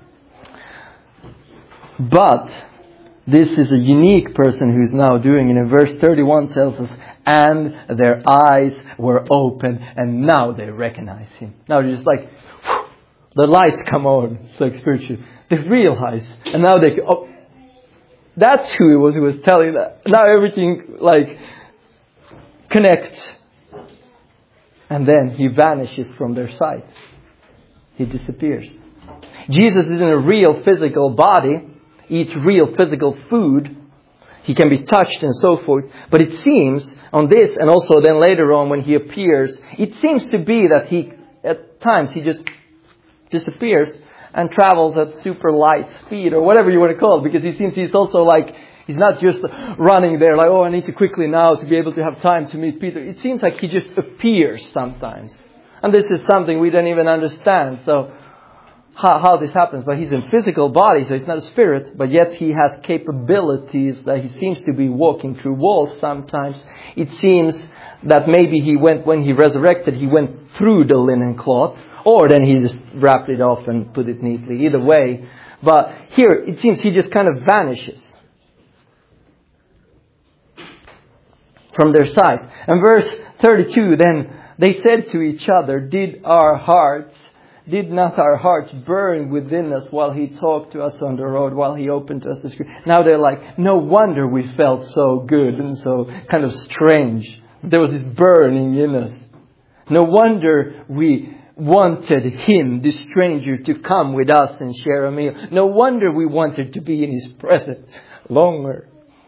But this is a unique person who's now doing it. And verse 31 tells us, and their eyes were open and now they recognize Him. Now they're just like, whew, the lights come on. It's like spiritual. They realize and now they that's who it was who was telling that. Now everything like connects. And then He vanishes from their sight. He disappears. Jesus is in a real physical body, eats real physical food. He can be touched and so forth. But it seems on this, and also then later on when he appears, it seems to be that he, at times, he just disappears and travels at super light speed or whatever you want to call it. Because it seems he's also like, he's not just running there like, oh, I need to quickly now to be able to have time to meet Peter. It seems like he just appears sometimes. And this is something we don't even understand. So how this happens. But he's in physical body, so he's not a spirit. But yet he has capabilities that he seems to be walking through walls sometimes. It seems that maybe he went, when he resurrected, he went through the linen cloth. Or then he just wrapped it off and put it neatly. Either way. But here it seems he just kind of vanishes from their sight. And verse 32, then they said to each other, did not our hearts burn within us while he talked to us on the road, while he opened to us the scripture? Now they're like, no wonder we felt so good and so kind of strange. There was this burning in us. No wonder we wanted him, this stranger, to come with us and share a meal. No wonder we wanted to be in his presence longer.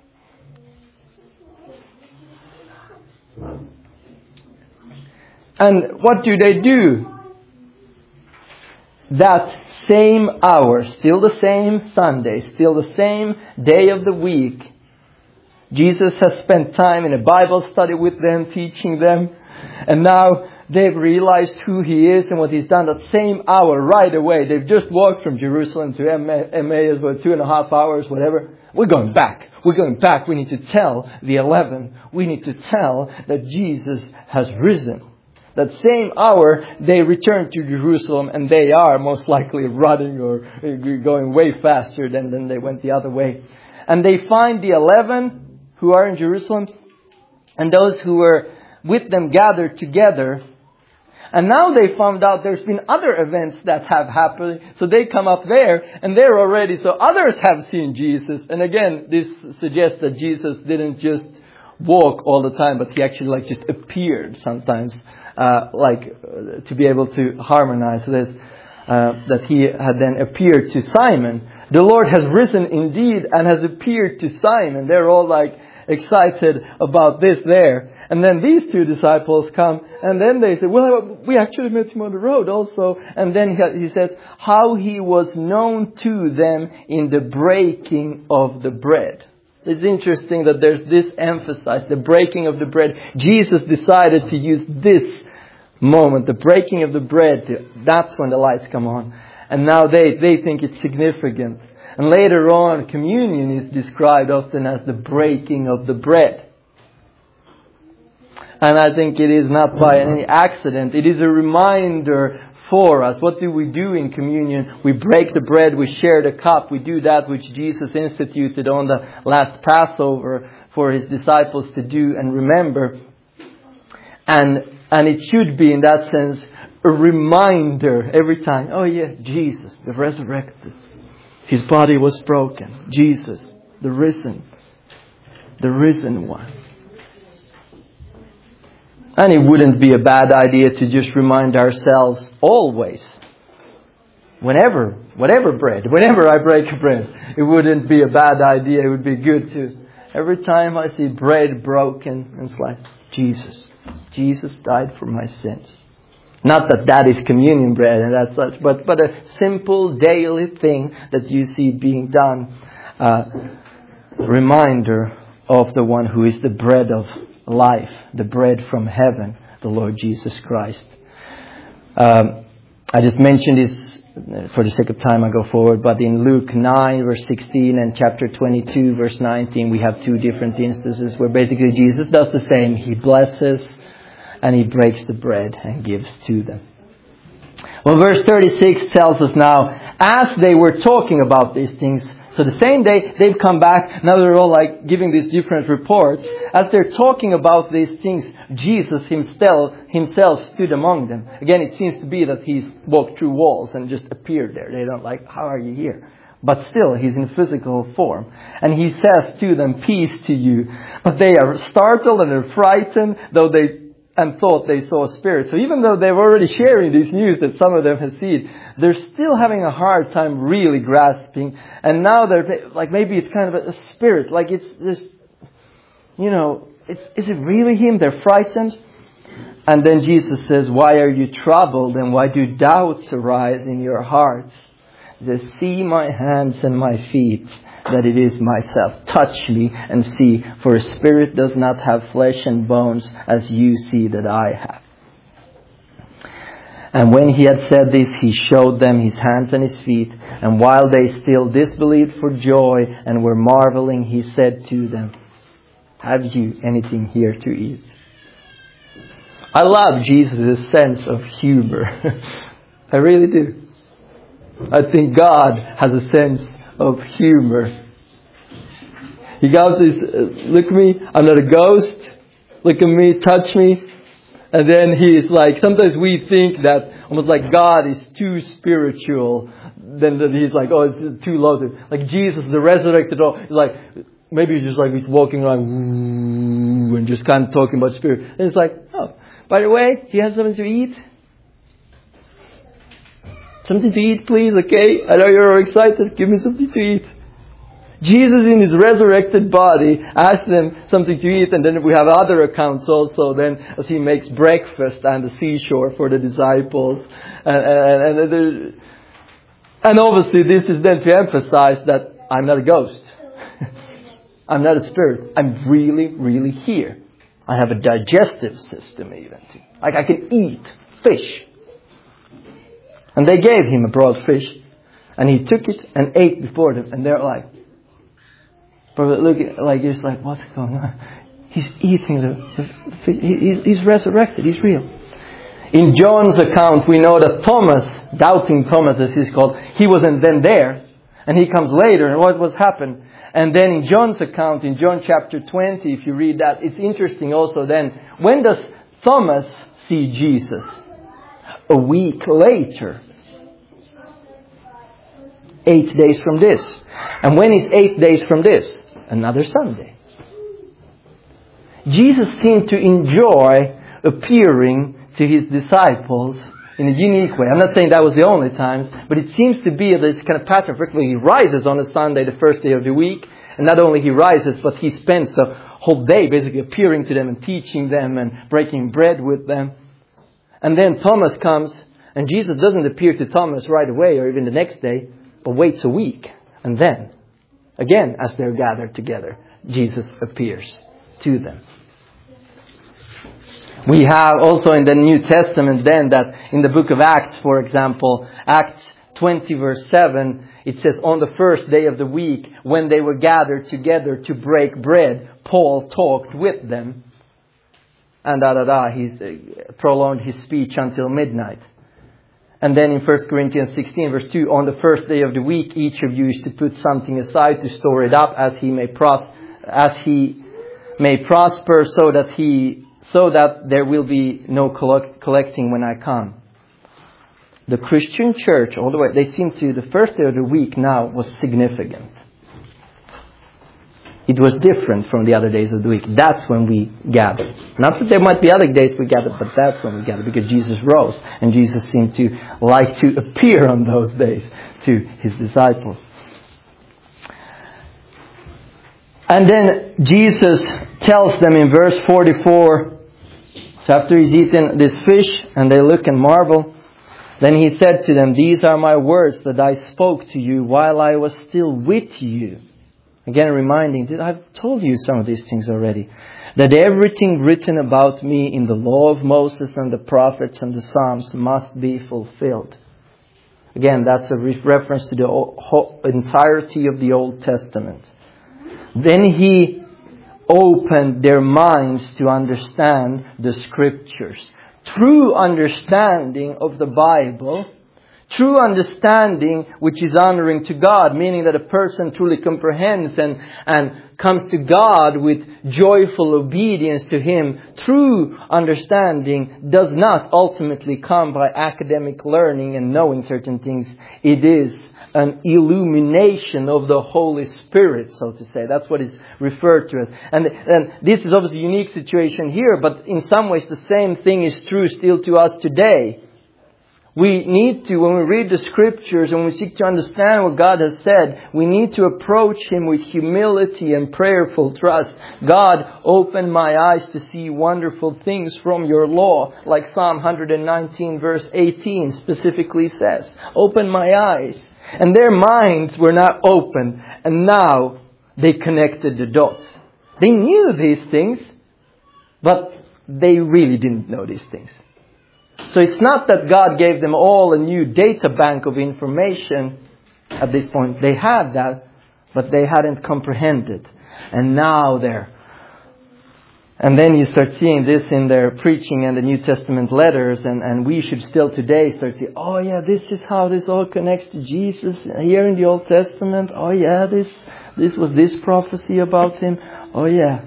And what do? That same hour, still the same Sunday, still the same day of the week, Jesus has spent time in a Bible study with them, teaching them. And now they've realized who he is and what he's done. That same hour, right away, they've just walked from Jerusalem to Emmaus, 2.5 hours, whatever. We're going back. We need to tell the 11. We need to tell that Jesus has risen. That same hour, they return to Jerusalem, and they are most likely running or going way faster than they went the other way. And they find the 11 who are in Jerusalem, and those who were with them gathered together. And now they found out there's been other events that have happened. So they come up there, and they're already, so others have seen Jesus. And again, this suggests that Jesus didn't just walk all the time, but he actually just appeared sometimes. To be able to harmonize this, that he had then appeared to Simon. The Lord has risen indeed and has appeared to Simon. They're all excited about this there. And then these two disciples come and then they say, well, we actually met him on the road also. And then he says, how he was known to them in the breaking of the bread. It's interesting that there's this emphasized, the breaking of the bread. Jesus decided to use this moment, the breaking of the bread. That's when the lights come on. And now they think it's significant. And later on, communion is described often as the breaking of the bread. And I think it is not by any accident. It is a reminder for us. What do we do in communion? We break the bread, we share the cup, we do that which Jesus instituted on the last Passover for his disciples to do and remember. And it should be, in that sense, a reminder every time. Oh yeah, Jesus, the resurrected. His body was broken. Jesus, the risen one. And it wouldn't be a bad idea to just remind ourselves always, whatever I break bread, it wouldn't be a bad idea. It would be good to, every time I see bread broken and sliced, Jesus died for my sins. Not that is communion bread and that's such, but a simple daily thing that you see being done. Reminder of the one who is the bread of life, the bread from heaven, the Lord Jesus Christ. I just mentioned this for the sake of time. I go forward, but in Luke 9 verse 16 and chapter 22 verse 19, we have two different instances where basically Jesus does the same. He blesses and he breaks the bread and gives to them. Well, verse 36 tells us now, as they were talking about these things, so the same day they've come back, now they're all giving these different reports. As they're talking about these things, Jesus himself stood among them. Again, it seems to be that he's walked through walls and just appeared there. They don't how are you here? But still, he's in physical form. And he says to them, peace to you. But they are startled and they're frightened, though they and thought they saw a spirit. So even though they're already sharing this news that some of them have seen, they're still having a hard time really grasping. And now they're like, maybe it's kind of a spirit. Like it's this, is it really him? They're frightened. And then Jesus says, why are you troubled and why do doubts arise in your hearts? He says, see my hands and my feet, that it is myself. Touch me and see, for a spirit does not have flesh and bones as you see that I have. And when he had said this, he showed them his hands and his feet. And while they still disbelieved for joy and were marveling, he said to them, have you anything here to eat? I love Jesus' sense of humor. I really do. I think God has a sense of humor. He goes, look at me, I'm not a ghost. Look at me, touch me. And then he's like, sometimes we think that almost like God is too spiritual. Then he's like, oh, it's too low. Like Jesus, the resurrected, he's like, maybe just like he's walking around and just kind of talking about spirit. And it's like, oh, by the way, do you have something to eat? Something to eat, please, okay? I know you're excited. Give me something to eat. Jesus in his resurrected body asked them something to eat, and then we have other accounts also then as he makes breakfast on the seashore for the disciples. And obviously this is then to emphasize that I'm not a ghost. I'm not a spirit. I'm really, really here. I have a digestive system even too. Like I can eat fish. And they gave him a broiled fish. And he took it and ate before them. And they're like, look, like it's like, what's going on? He's eating the fish. He's resurrected. He's real. In John's account, we know that Thomas, doubting Thomas as he's called, he wasn't then there. And he comes later. And what was happened? And then in John's account, in John chapter 20, if you read that, it's interesting also then. When does Thomas see Jesus? A week later. 8 days from this. And when is 8 days from this? Another Sunday. Jesus seemed to enjoy appearing to his disciples in a unique way. I'm not saying that was the only times, but it seems to be this kind of pattern. Particularly, he rises on a Sunday, the first day of the week. And not only he rises, but he spends the whole day basically appearing to them and teaching them and breaking bread with them. And then Thomas comes, and Jesus doesn't appear to Thomas right away or even the next day, but waits a week. And then, again, as they're gathered together, Jesus appears to them. We have also in the New Testament then that in the book of Acts, for example, Acts 20 verse 7, it says, on the first day of the week, when they were gathered together to break bread, Paul talked with them. And he prolonged his speech until midnight. And then in 1 Corinthians 16 verse 2, on the first day of the week, each of you is to put something aside to store it up as he may prosper, so that there will be no collecting when I come. The Christian church, all the way, they seem to, the first day of the week now was significant. It was different from the other days of the week. That's when we gathered. Not that there might be other days we gathered, but that's when we gathered because Jesus rose. And Jesus seemed to like to appear on those days to his disciples. And then Jesus tells them in verse 44, so after he's eaten this fish and they look and marvel, then he said to them, these are my words that I spoke to you while I was still with you. Again, reminding, I've told you some of these things already. That everything written about me in the law of Moses and the prophets and the Psalms must be fulfilled. Again, that's a reference to the whole entirety of the Old Testament. Then he opened their minds to understand the Scriptures. True understanding of the Bible, true understanding which is honoring to God, meaning that a person truly comprehends and comes to God with joyful obedience to Him. True understanding does not ultimately come by academic learning and knowing certain things. It is an illumination of the Holy Spirit, so to say. That's what is referred to as. And this is obviously a unique situation here, but in some ways the same thing is true still to us today. We need to, when we read the Scriptures and we seek to understand what God has said, we need to approach Him with humility and prayerful trust. God, open my eyes to see wonderful things from your law, like Psalm 119 verse 18 specifically says. Open my eyes. And their minds were not open, and now they connected the dots. They knew these things, but they really didn't know these things. So it's not that God gave them all a new data bank of information at this point. They had that, but they hadn't comprehended. And now they're... And then you start seeing this in their preaching and the New Testament letters. And we should still today start seeing, oh yeah, this is how this all connects to Jesus. Here in the Old Testament, oh yeah, this was this prophecy about Him. Oh yeah.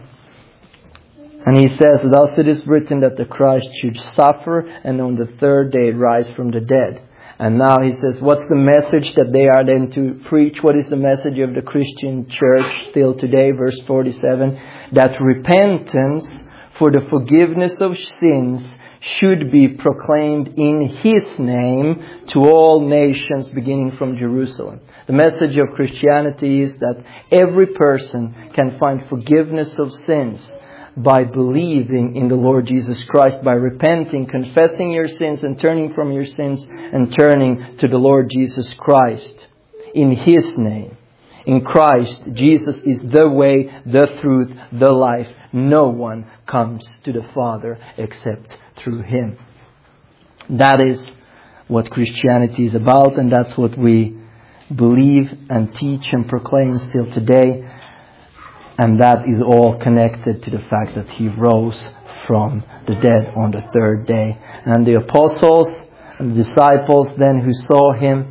And he says, thus it is written that the Christ should suffer and on the third day rise from the dead. And now he says, what's the message that they are then to preach? What is the message of the Christian church still today? Verse 47, that repentance for the forgiveness of sins should be proclaimed in His name to all nations beginning from Jerusalem. The message of Christianity is that every person can find forgiveness of sins by believing in the Lord Jesus Christ, by repenting, confessing your sins and turning from your sins and turning to the Lord Jesus Christ in His name. In Christ, Jesus is the way, the truth, the life. No one comes to the Father except through Him. That is what Christianity is about, and that's what we believe and teach and proclaim still today. And that is all connected to the fact that He rose from the dead on the third day. And the apostles and the disciples then who saw Him,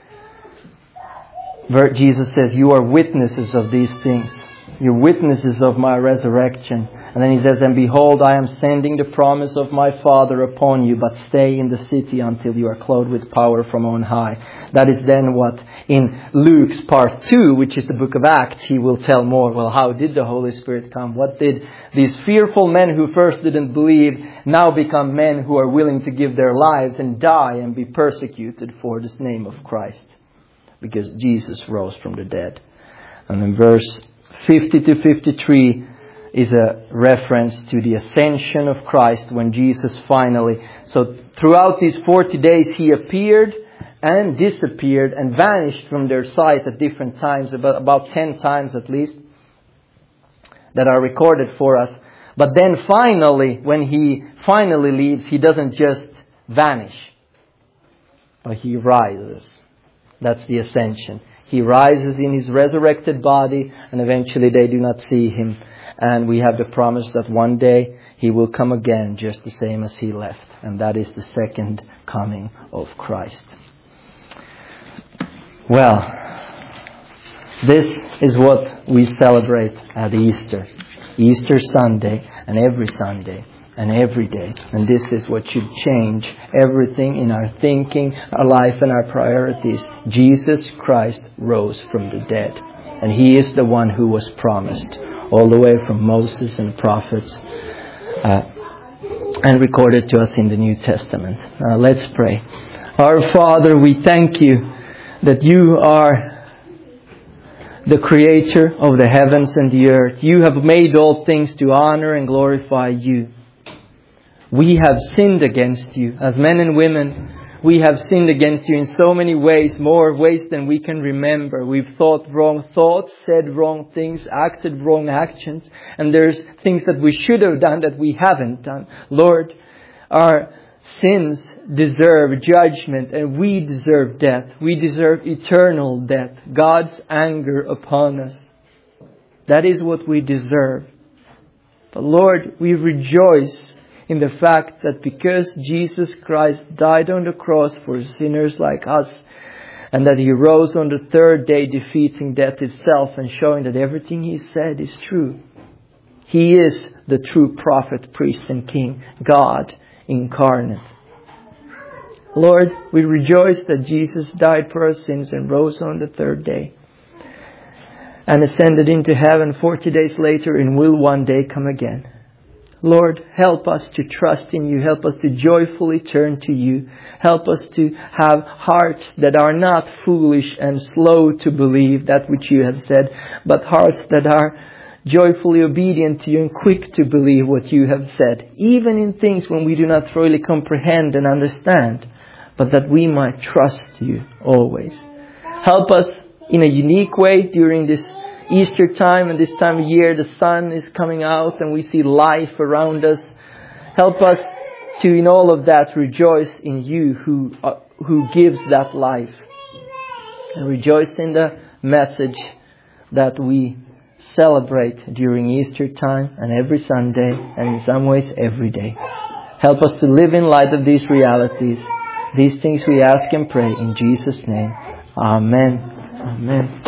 Jesus says, you are witnesses of these things. You're witnesses of my resurrection. And then He says, and behold, I am sending the promise of my Father upon you, but stay in the city until you are clothed with power from on high. That is then what in Luke's part 2, which is the book of Acts, he will tell more. Well, how did the Holy Spirit come? What did these fearful men who first didn't believe now become men who are willing to give their lives and die and be persecuted for this name of Christ? Because Jesus rose from the dead. And in verse 50 to 53 is a reference to the ascension of Christ when Jesus finally... So throughout these 40 days He appeared and disappeared and vanished from their sight at different times, about 10 times at least, that are recorded for us. But then finally, when He finally leaves, He doesn't just vanish, but He rises. That's the ascension. He rises in His resurrected body, and eventually they do not see Him. And we have the promise that one day He will come again just the same as He left. And that is the second coming of Christ. Well, this is what we celebrate at Easter. Easter Sunday and every Sunday and every day. And this is what should change everything in our thinking, our life and our priorities. Jesus Christ rose from the dead. And He is the one who was promised all the way from Moses and prophets and recorded to us in the New Testament. Let's pray. Our Father, we thank You that You are the Creator of the heavens and the earth. You have made all things to honor and glorify You. We have sinned against You as men and women. We have sinned against You in so many ways, more ways than we can remember. We've thought wrong thoughts, said wrong things, acted wrong actions. And there's things that we should have done that we haven't done. Lord, our sins deserve judgment and we deserve death. We deserve eternal death. God's anger upon us. That is what we deserve. But Lord, we rejoice in the fact that because Jesus Christ died on the cross for sinners like us, and that He rose on the third day defeating death itself and showing that everything He said is true. He is the true prophet, priest and king, God incarnate. Lord, we rejoice that Jesus died for our sins and rose on the third day and ascended into heaven 40 days later and will one day come again. Lord, help us to trust in you. Help us to joyfully turn to you. Help us to have hearts that are not foolish and slow to believe that which you have said, but hearts that are joyfully obedient to you and quick to believe what you have said, even in things when we do not thoroughly comprehend and understand, but that we might trust you always. Help us in a unique way during this Easter time and this time of year. The sun is coming out and we see life around us. Help us to, in all of that, rejoice in you who gives that life. And rejoice in the message that we celebrate during Easter time and every Sunday and in some ways every day. Help us to live in light of these realities. These things we ask and pray in Jesus' name. Amen. Amen.